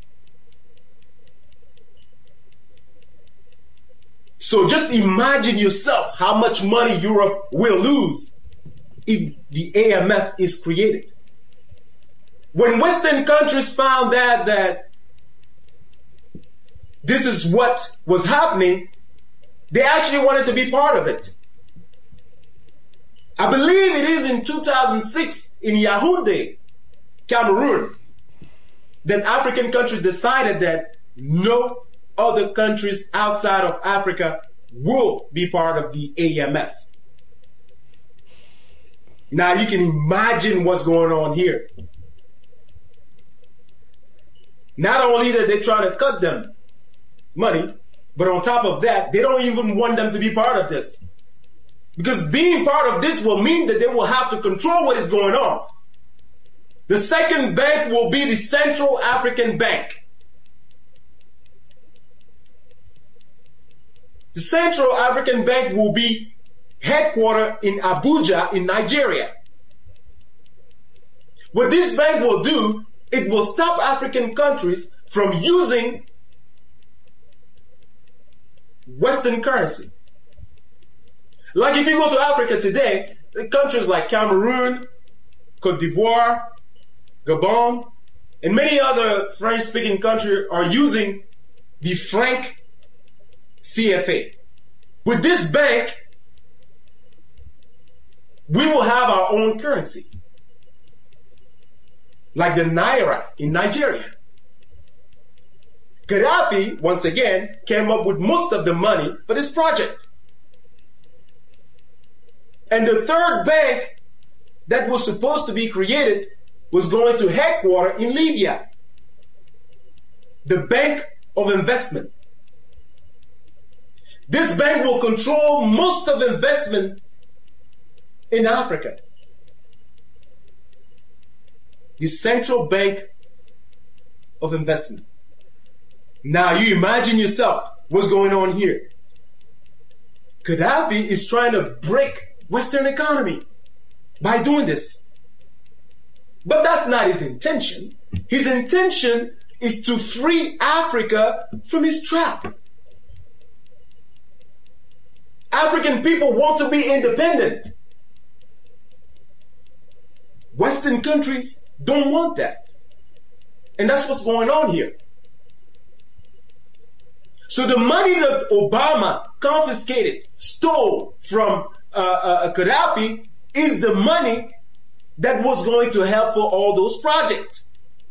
So just imagine yourself how much money Europe will lose if the A M F is created. When Western countries found that, that this is what was happening, they actually wanted to be part of it. I believe it is in two thousand six in Yaoundé, Cameroon, that African countries decided that no other countries outside of Africa will be part of the A M F. Now you can imagine what's going on here. Not only that they're trying to cut them money, but on top of that, they don't even want them to be part of this. Because being part of this will mean that they will have to control what is going on. The second bank will be the Central African Bank. The Central African Bank will be headquartered in Abuja in Nigeria. What this bank will do, it will stop African countries from using Western currency. Like if you go to Africa today, countries like Cameroon, Cote d'Ivoire, Gabon, and many other French-speaking countries are using the franc C F A. With this bank, we will have our own currency, like the Naira in Nigeria. Gaddafi, once again, came up with most of the money for this project. And the third bank that was supposed to be created was going to headquarter in Libya, the Bank of Investment. This bank will control most of investment in Africa. The Central Bank of Investment. Now you imagine yourself what's going on here. Gaddafi is trying to break Western economy by doing this. But that's not his intention. His intention is to free Africa from his trap. African people want to be independent. Western countries don't want that. And that's what's going on here. So the money that Obama confiscated, stole from uh, uh, Gaddafi is the money that was going to help for all those projects.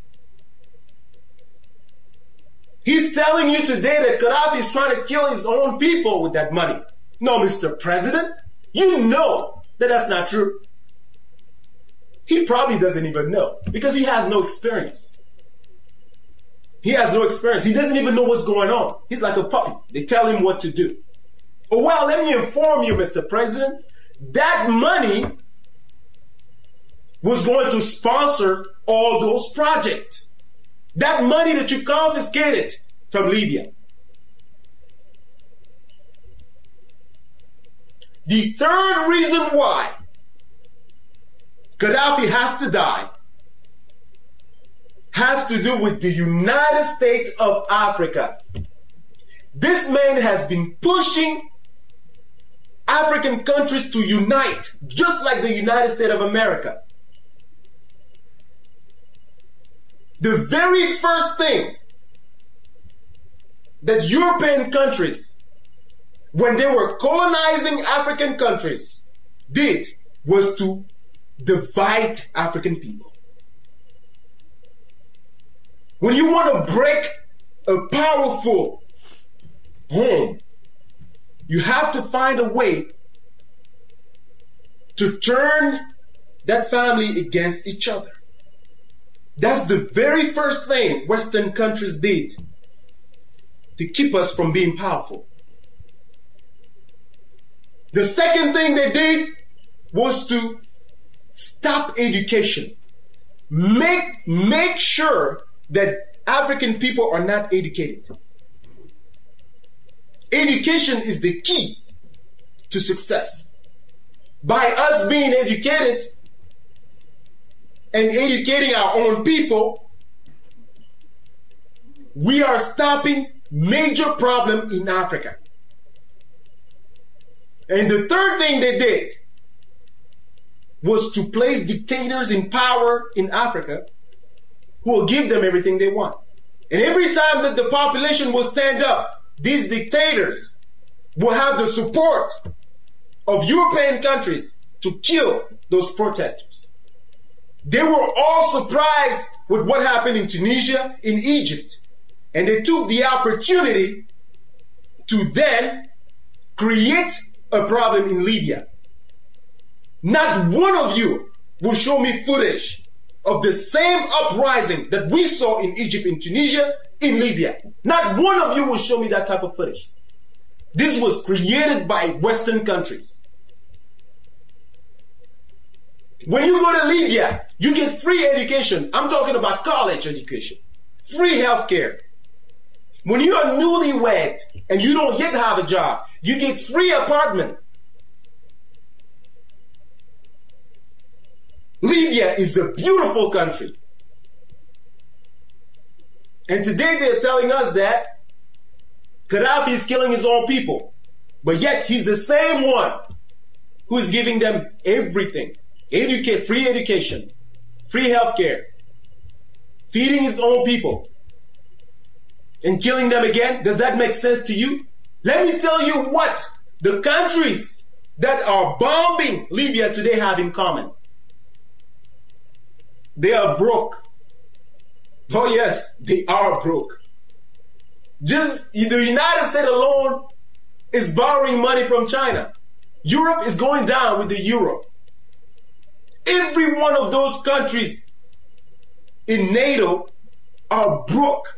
He's telling you today that Gaddafi is trying to kill his own people with that money. No, Mister President, you know that that's not true. He probably doesn't even know because he has no experience. He has no experience. He doesn't even know what's going on. He's like a puppy. They tell him what to do. Oh, well, let me inform you, Mister President, that money was going to sponsor all those projects. That money that you confiscated from Libya. The third reason why Gaddafi has to die has to do with the United States of Africa. This man has been pushing African countries to unite, just like the United States of America. The very first thing that European countries, when they were colonizing African countries, did was to divide African people. When you want to break a powerful home, you have to find a way to turn that family against each other. That's the very first thing Western countries did to keep us from being powerful. The second thing they did was to stop education. Make, make sure that African people are not educated. Education is the key to success. By us being educated and educating our own people, we are stopping major problems in Africa. And the third thing they did was to place dictators in power in Africa who will give them everything they want. And every time that the population will stand up, these dictators will have the support of European countries to kill those protesters. They were all surprised with what happened in Tunisia, in Egypt. And they took the opportunity to then create a problem in Libya. Not one of you will show me footage of the same uprising that we saw in Egypt, in Tunisia, in Libya. Not one of you will show me that type of footage. This was created by Western countries. When you go to Libya, you get free education. I'm talking about college education. Free healthcare. When you are newlywed and you don't yet have a job, you get free apartments. Libya is a beautiful country. And today they're telling us that Gaddafi is killing his own people. But yet he's the same one who is giving them everything. Educate, free education, free healthcare, feeding his own people, and killing them again. Does that make sense to you? Let me tell you what the countries that are bombing Libya today have in common. They are broke. Oh yes, they are broke. Just the United States alone is borrowing money from China. Europe is going down with the euro. Every one of those countries in NATO are broke.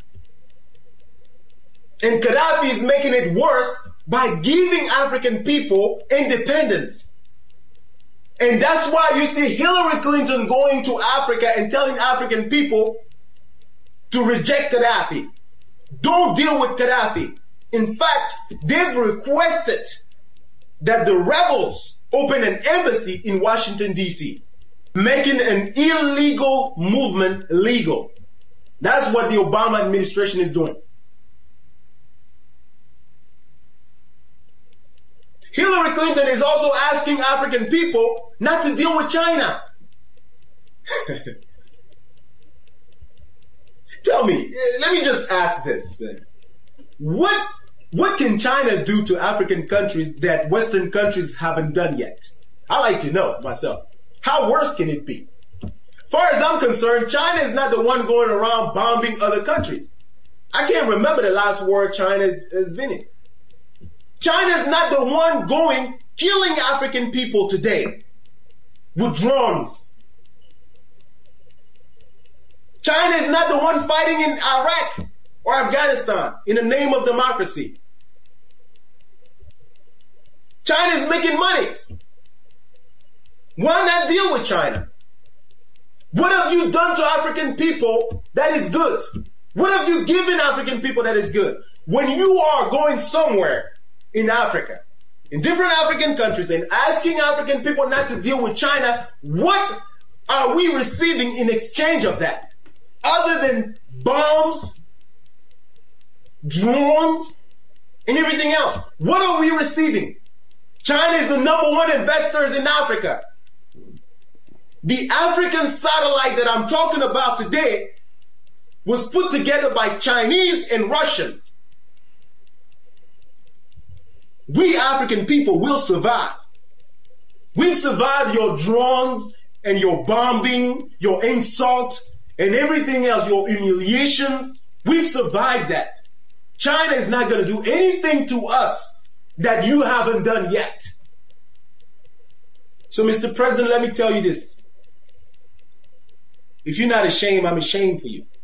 And Gaddafi is making it worse by giving African people independence. And that's why you see Hillary Clinton going to Africa and telling African people to reject Gaddafi. Don't deal with Gaddafi. In fact, they've requested that the rebels open an embassy in Washington, D C, making an illegal movement legal. That's what the Obama administration is doing. Hillary Clinton is also asking African people not to deal with China. Tell me, let me just ask this, man. What, what can China do to African countries that Western countries haven't done yet? I like to know myself. How worse can it be? Far as I'm concerned, China is not the one going around bombing other countries. I can't remember the last war China has been in. China is not the one going killing African people today with drones. China is not the one fighting in Iraq or Afghanistan in the name of democracy. China is making money. Why not deal with China? What have you done to African people that is good? What have you given African people that is good? When you are going somewhere in Africa, in different African countries, and asking African people not to deal with China, what are we receiving in exchange of that? Other than bombs, drones, and everything else. What are we receiving? China is the number one investors in Africa. The African satellite that I'm talking about today was put together by Chinese and Russians. We African people will survive. We've survived your drones and your bombing, your insult, and everything else, your humiliations. We've survived that. China is not going to do anything to us that you haven't done yet. So, Mister President, let me tell you this. If you're not ashamed, I'm ashamed for you.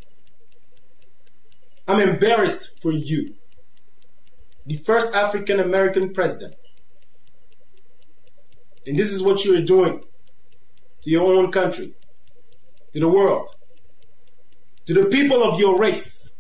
I'm embarrassed for you. The first African American president. And this is what you're doing to your own country, to the world, to the people of your race.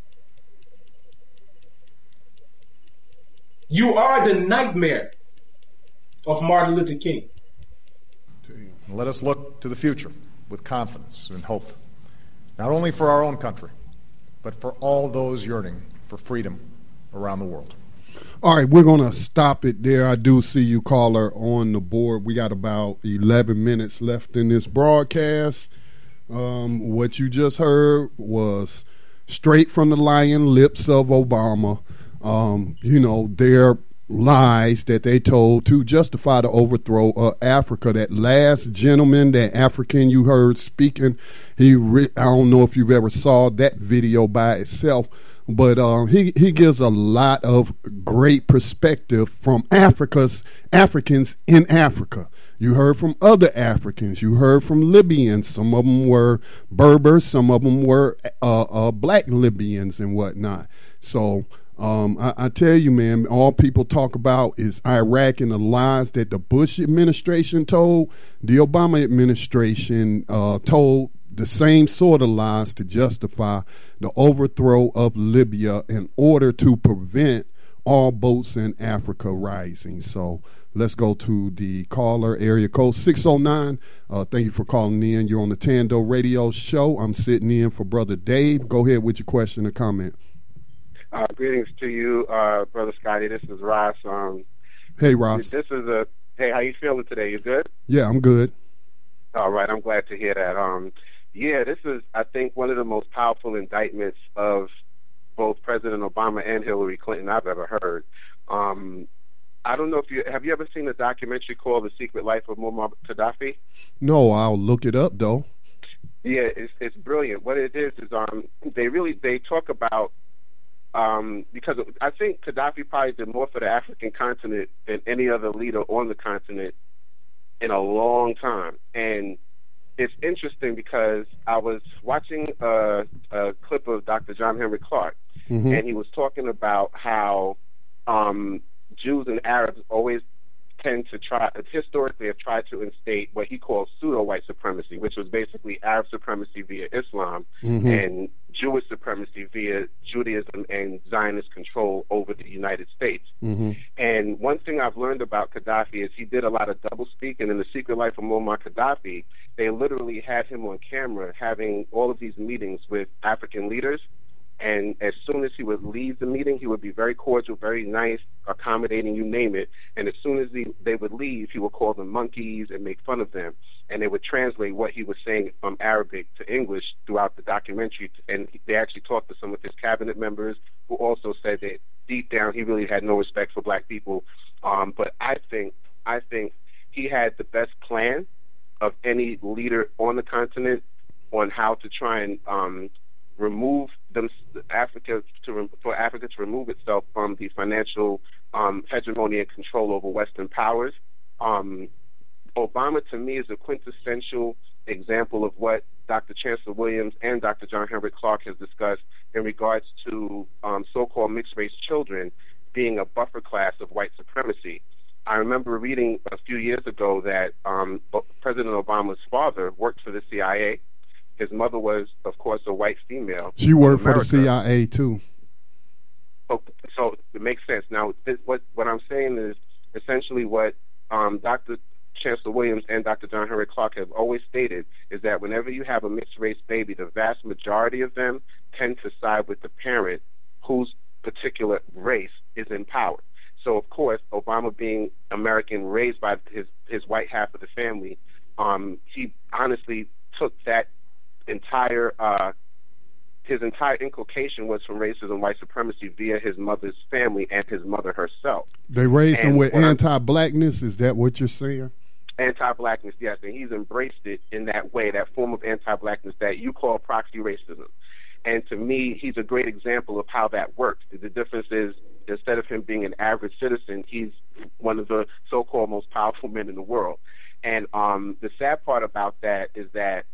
You are the nightmare of Martin Luther King. Let us look to the future with confidence and hope, not only for our own country, but for all those yearning for freedom around the world. All right, we're going to stop it there. I do see you, caller, on the board. We got about eleven minutes left in this broadcast. Um, what you just heard was straight from the lion lips of Obama. Um, you know, their lies that they told to justify the overthrow of Africa. That last gentleman, that African you heard speaking, he re- I don't know if you've ever saw that video by itself, but uh, he he gives a lot of great perspective from Africa's Africans in Africa. You heard from other Africans. You heard from Libyans. Some of them were Berbers. Some of them were uh, uh, black Libyans and whatnot. So um, I, I tell you, man, all people talk about is Iraq and the lies that the Bush administration told. The Obama administration uh, told the same sort of lies to justify the overthrow of Libya in order to prevent all boats in Africa rising. So let's go to the caller, area code six oh nine. Uh, thank you for calling in. You're on the Tando Radio Show. I'm sitting in for Brother Dave. Go ahead with your question or comment. Uh, greetings to you, uh, Brother Scotty. This is Ross. Um, hey, Ross. This is a, hey, how you feeling today? You good? Yeah, I'm good. All right, I'm glad to hear that. Um, yeah, this is, I think, one of the most powerful indictments of both President Obama and Hillary Clinton I've ever heard. Um, I don't know if you, have you ever seen a documentary called The Secret Life of Muammar Gaddafi? No, I'll look it up, though. Yeah, it's, it's brilliant. What it is is um, they really, they talk about, Um, because I think Gaddafi probably did more for the African continent than any other leader on the continent in a long time. And it's interesting because I was watching a, a clip of Doctor John Henrik Clarke, mm-hmm. and he was talking about how um, Jews and Arabs always tend to try, historically have tried to instate what he calls pseudo-white supremacy, which was basically Arab supremacy via Islam, mm-hmm. and Jewish supremacy via Judaism and Zionist control over the United States. Mm-hmm. And one thing I've learned about Gaddafi is he did a lot of doublespeak, and in The Secret Life of Muammar Gaddafi, they literally had him on camera having all of these meetings with African leaders. And as soon as he would leave the meeting, he would be very cordial, very nice, accommodating, you name it. And as soon as he, they would leave, he would call them monkeys and make fun of them. And they would translate what he was saying from Arabic to English throughout the documentary. And they actually talked to some of his cabinet members who also said that deep down he really had no respect for black people. Um, but I think, I think he had the best plan of any leader on the continent on how to try and um, remove them, Africa to for Africa to remove itself from the financial um, hegemony and control over Western powers. Um, Obama, to me, is a quintessential example of what Doctor Chancellor Williams and Doctor John Henrik Clarke has discussed in regards to um, so-called mixed-race children being a buffer class of white supremacy. I remember reading a few years ago that um, President Obama's father worked for the C I A. His mother was, of course, a white female. She worked for the C I A, too. So, so it makes sense. Now, this, what, what I'm saying is essentially what um, Doctor Chancellor Williams and Doctor John Henrik Clarke have always stated, is that whenever you have a mixed-race baby, the vast majority of them tend to side with the parent whose particular race is in power. So, of course, Obama being American, raised by his, his white half of the family, um, he honestly took that entire uh, his entire inculcation was from racism, white supremacy via his mother's family and his mother herself. They raised and him with anti-blackness. Is that what you're saying? Anti-blackness, yes, and he's embraced it in that way, that form of anti-blackness that you call proxy racism. And to me, he's a great example of how that works. The difference is, instead of him being an average citizen, he's one of the so-called most powerful men in the world. And um, the sad part about that is that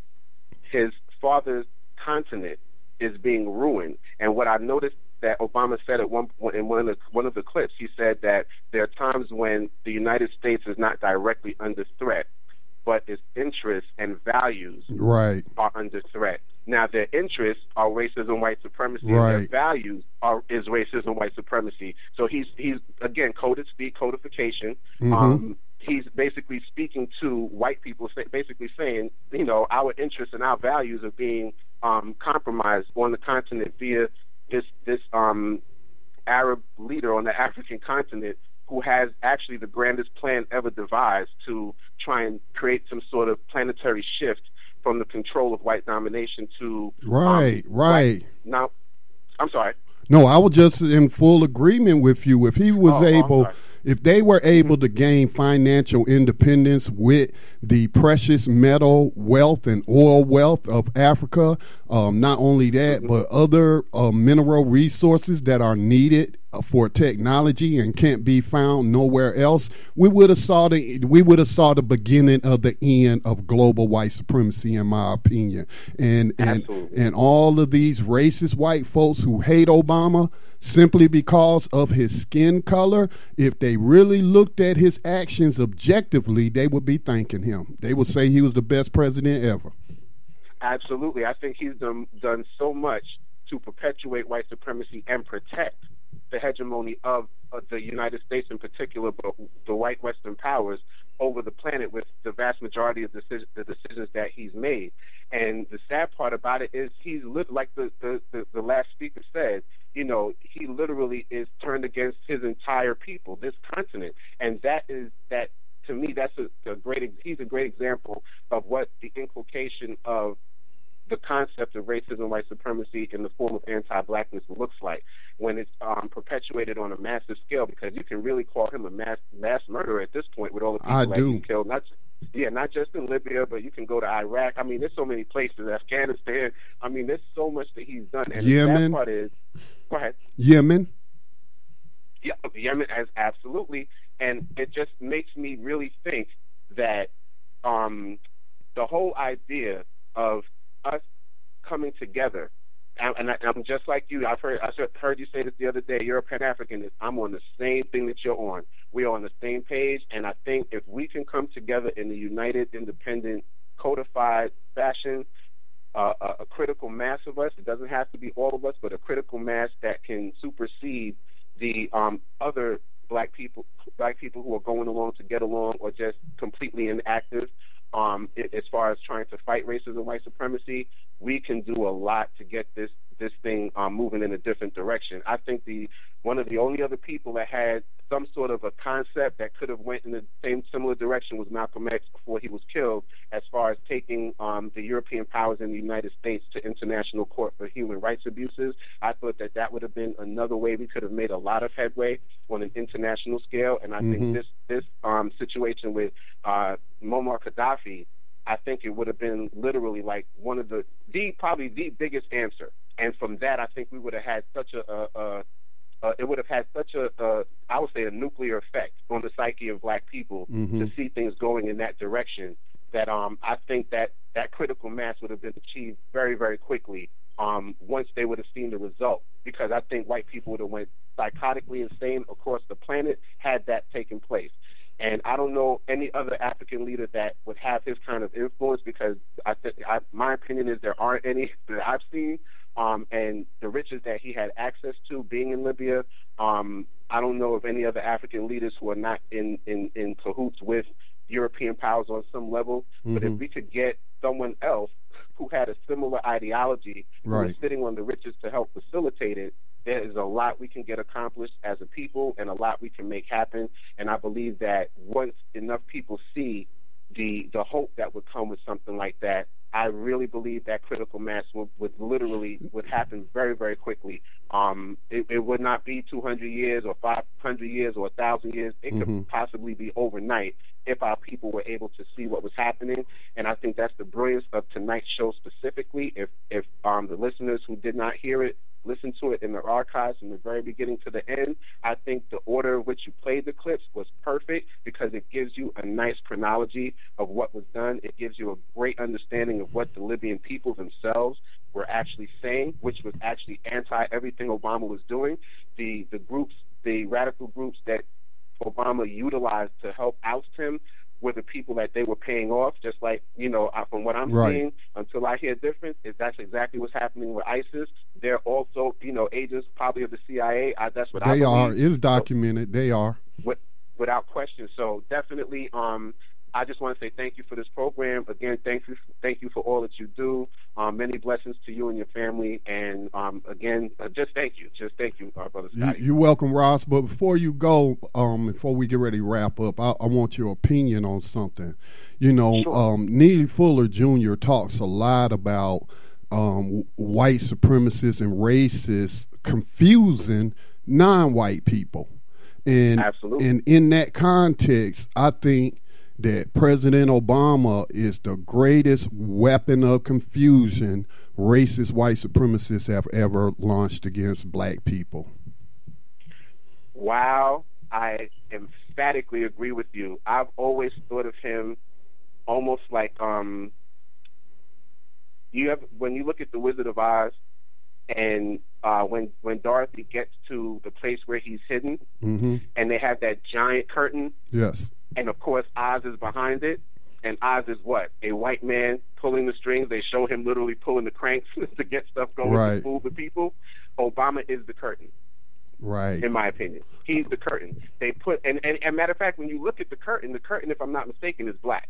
his father's continent is being ruined. And what I noticed that Obama said at one in one of the, one of the clips, he said that there are times when the United States is not directly under threat, but its interests and values right. are under threat. Now, their interests are racism, white supremacy, right. and their values are is racism, white supremacy. So he's he's again coded speak, codification. Mm-hmm. Um, he's basically speaking to white people, basically saying, you know, our interests and our values are being um, compromised on the continent via this this um, Arab leader on the African continent who has actually the grandest plan ever devised to try and create some sort of planetary shift from the control of white domination to right, um, right. White, now, I'm sorry. No, I was just in full agreement with you. If he was oh, able, oh, If they were able to gain financial independence with the precious metal wealth and oil wealth of Africa, um, not only that, but other uh, mineral resources that are needed for technology and can't be found nowhere else, we would have saw the we would have saw the beginning of the end of global white supremacy, in my opinion. And and Absolutely. and all of these racist white folks who hate Obama simply because of his skin color, if they really looked at his actions objectively, they would be thanking him. They would say he was the best president ever. Absolutely. I think he's done, done so much to perpetuate white supremacy and protect the hegemony of, of the United States in particular, but the white Western powers over the planet with the vast majority of decision, the decisions that he's made. And the sad part about it is he's, lit, like the, the, the, the last speaker said, you know, he literally is turned against his entire people, this continent. And that is, that to me, that's a, a great, he's a great example of what the inculcation of the concept of racism, white supremacy in the form of anti-blackness looks like when it's um, perpetuated on a massive scale, because you can really call him a mass mass murderer at this point with all the people I that do. he killed. Not, yeah, not just in Libya, but you can go to Iraq. I mean, there's so many places, Afghanistan. I mean, there's so much that he's done. And Yemen. the sad part is, go ahead. Yemen. Yeah, Yemen has absolutely, and it just makes me really think that um, the whole idea of us coming together, and, and I, I'm just like you. I've heard I heard you say this the other day. You're a Pan-Africanist. I'm on the same thing that you're on. We are on the same page, and I think if we can come together in a united, independent, codified fashion, uh, a, a critical mass of us. It doesn't have to be all of us, but a critical mass that can supersede the um, other black people, black people who are going along to get along or just completely inactive. Um, as far as trying to fight racism, white supremacy, we can do a lot to get this this thing um, moving in a different direction. I think the one of the only other people that had some sort of a concept that could have went in the same similar direction was Malcolm X before he was killed, as far as taking um, the European powers in the United States to International Court for Human Rights Abuses. I thought that that would have been another way we could have made a lot of headway on an international scale, and I Mhm. think this this um, situation with uh, Muammar Gaddafi, I think it would have been literally like one of the, the probably the biggest answer. And from that, I think we would have had such a, a, a, a it would have had such a, a, I would say, a nuclear effect on the psyche of black people Mhm. to see things going in that direction. That um, I think that that critical mass would have been achieved very, very quickly um, once they would have seen the result. Because I think white people would have went psychotically insane across the planet had that taken place. And I don't know any other African leader that would have his kind of influence, because I th- I, my opinion is there aren't any that I've seen. Um, and the riches that he had access to being in Libya, um, I don't know of any other African leaders who are not in, in, in cahoots with European powers on some level. But if Mhm. we could get someone else who had a similar ideology, who was Right. sitting on the riches to help facilitate it, there is a lot we can get accomplished as a people and a lot we can make happen. And I believe that once enough people see the the hope that would come with something like that, I really believe that critical mass would, would literally would happen very, very quickly. Um, it, it would not be two hundred years or five hundred years or one thousand years. It Mhm. could possibly be overnight if our people were able to see what was happening. And I think that's the brilliance of tonight's show specifically. If, if um, the listeners who did not hear it listen to it in the archives from the very beginning to the end, I think the order in which you played the clips was perfect, because it gives you a nice chronology of what was done. It gives you a great understanding of what the Libyan people themselves were actually saying, which was actually anti everything Obama was doing. The the groups, the radical groups that Obama utilized to help oust him were the people that they were paying off, just like, you know, uh, from what I'm Right. seeing, until I hear different, is that's exactly what's happening with ISIS. They're also, you know, agents probably of the C I A. I, that's what I They believe. are. It's documented. They are. With, without question. So definitely, um, I just want to say thank you for this program. Again, thank you, thank you for all that you do. Um, many blessings to you and your family. And um, again, uh, just thank you. Just thank you, uh, Brother You, Scotty. you're welcome, Ross. But before you go, um, before we get ready to wrap up, I, I want your opinion on something. You know, Sure. um, Neely Fuller Junior talks a lot about um, white supremacists and racists confusing non-white people. And, Absolutely. And in that context, I think that President Obama is the greatest weapon of confusion racist white supremacists have ever launched against black people. Wow, I emphatically agree with you. I've always thought of him almost like um, you have when you look at The Wizard of Oz, and uh, when when Dorothy gets to the place where he's hidden, mm-hmm. and they have that giant curtain. Yes. And of course, Oz is behind it. And Oz is what? A white man pulling the strings. They show him literally pulling the cranks to get stuff going right. to fool the people. Obama is the curtain. Right. In my opinion. He's the curtain. They put, and, and, and matter of fact, when you look at the curtain, the curtain, if I'm not mistaken, is black.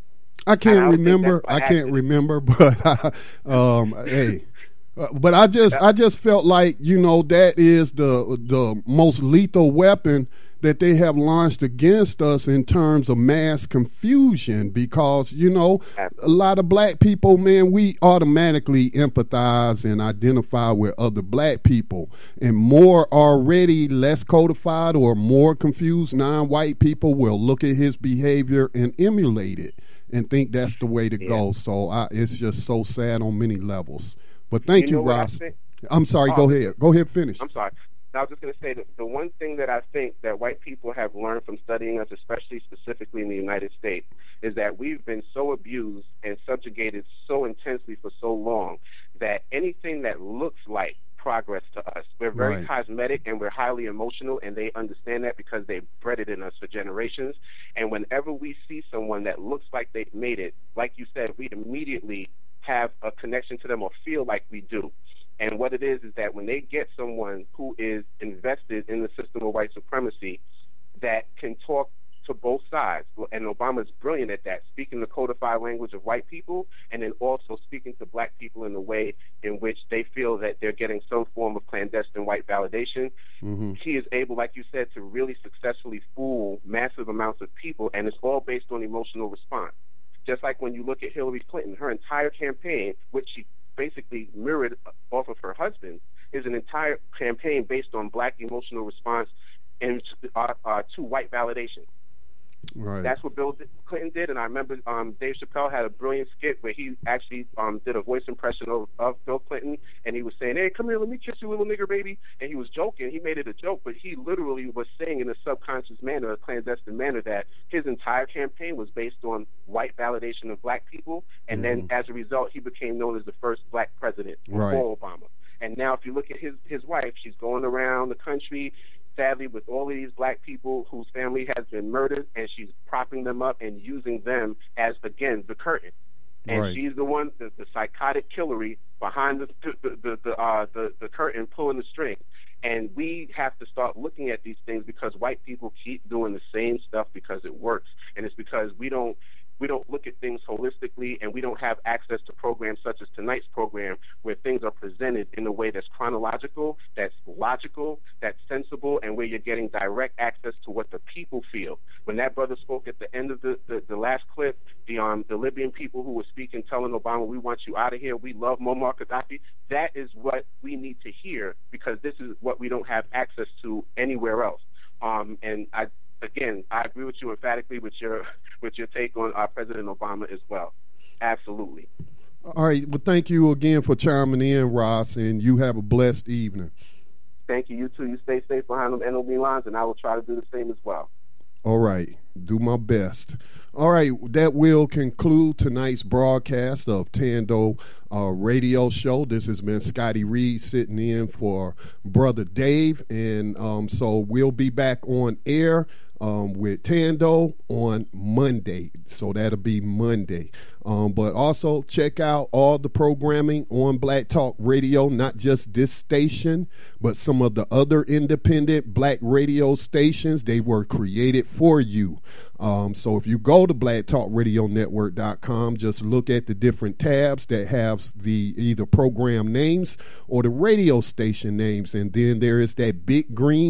I can't I remember. I can't accident. remember, but I, um, hey. Uh, but I just, I just felt like, you know, that is the the most lethal weapon that they have launched against us in terms of mass confusion, because, you know, a lot of black people, man, we automatically empathize and identify with other black people, and more already less codified or more confused non-white people will look at his behavior and emulate it and think that's the way to yeah. go. So I, it's just so sad on many levels. But thank you, you know Ross. I'm sorry. Oh, go ahead. Go ahead. Finish. I'm sorry. I was just going to say that the one thing that I think that white people have learned from studying us, especially specifically in the United States, is that we've been so abused and subjugated so intensely for so long that anything that looks like progress to us, we're very right. cosmetic and we're highly emotional, and they understand that because they've bred it in us for generations. And whenever we see someone that looks like they've made it, like you said, we immediately have a connection to them or feel like we do. And what it is is that when they get someone who is invested in the system of white supremacy that can talk to both sides, and Obama's brilliant at that, speaking the codified language of white people and then also speaking to black people in a way in which they feel that they're getting some form of clandestine white validation. Mm-hmm. He is able, like you said, to really successfully fool massive amounts of people, and it's all based on emotional response. Just like when you look at Hillary Clinton, her entire campaign, which she basically mirrored off of her husband, is an entire campaign based on black emotional response and uh, uh, to white validation. Right. That's what Bill Clinton did, and I remember um, Dave Chappelle had a brilliant skit where he actually um, did a voice impression of, of Bill Clinton, and he was saying, "Hey, come here, let me kiss you, little nigger baby," and he was joking. He made it a joke, but he literally was saying in a subconscious manner, a clandestine manner, that his entire campaign was based on white validation of black people, and mm-hmm. then as a result, he became known as the first black president right. before Obama. And now if you look at his, his wife, she's going around the country, sadly, with all of these black people whose family has been murdered, and she's propping them up and using them as, again, the curtain. And right. she's the one, the, the psychotic Hillary behind the the the the, uh, the the curtain, pulling the string. And we have to start looking at these things because white people keep doing the same stuff because it works, and it's because we don't. We don't look at things holistically, and we don't have access to programs such as tonight's program where things are presented in a way that's chronological, that's logical, that's sensible, and where you're getting direct access to what the people feel. When that brother spoke at the end of the, the, the last clip, the um the Libyan people who were speaking, telling Obama, "We want you out of here, we love Muammar Gaddafi," that is what we need to hear because this is what we don't have access to anywhere else. Um, and I Again, I agree with you emphatically with your with your take on uh, President Obama as well. Absolutely. All right. Well, thank you again for chiming in, Ross, and you have a blessed evening. Thank you. You too. You stay safe behind them N O B lines, and I will try to do the same as well. All right. Do my best. All right. That will conclude tonight's broadcast of Tando uh, Radio Show. This has been Scotty Reed sitting in for Brother Dave. And um, so we'll be back on air um, with Tando on Monday. So that'll be Monday. Um, but also check out all the programming on Black Talk Radio, not just this station, but some of the other independent black radio stations. They were created for you. Um, so if you go to black talk radio network dot com, just look at the different tabs that have the either program names or the radio station names. And then there is that big green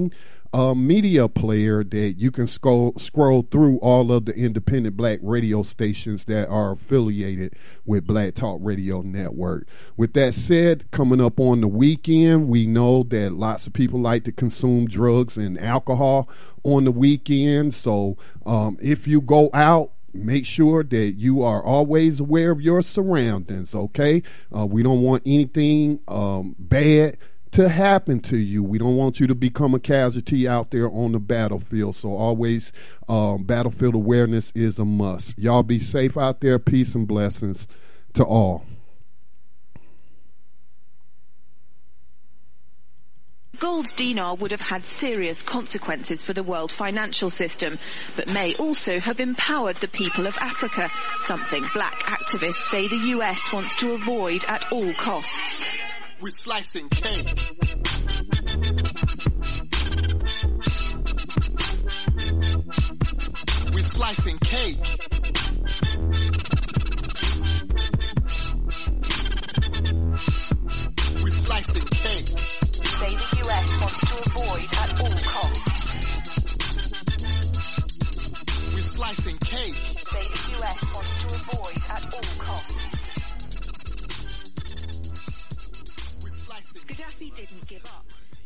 uh, media player that you can scroll scroll through all of the independent black radio stations that are affiliated with Black Talk Radio Network. With that said, coming up on the weekend, we know that lots of people like to consume drugs and alcohol on the weekend. So um, if you go out, make sure that you are always aware of your surroundings, okay? Uh, we don't want anything um, bad to happen to you. We don't want you to become a casualty out there on the battlefield. So always um, battlefield awareness is a must. Y'all be safe out there. Peace and blessings to all. Gold dinar would have had serious consequences for the world financial system, but may also have empowered the people of Africa, something black activists say the U S wants to avoid at all costs. We're slicing cake. We're slicing cake. We're slicing cake. Say the U S wants to avoid at all costs. We're slicing cake. Say the U S wants to avoid at all costs. Gaddafi didn't give up.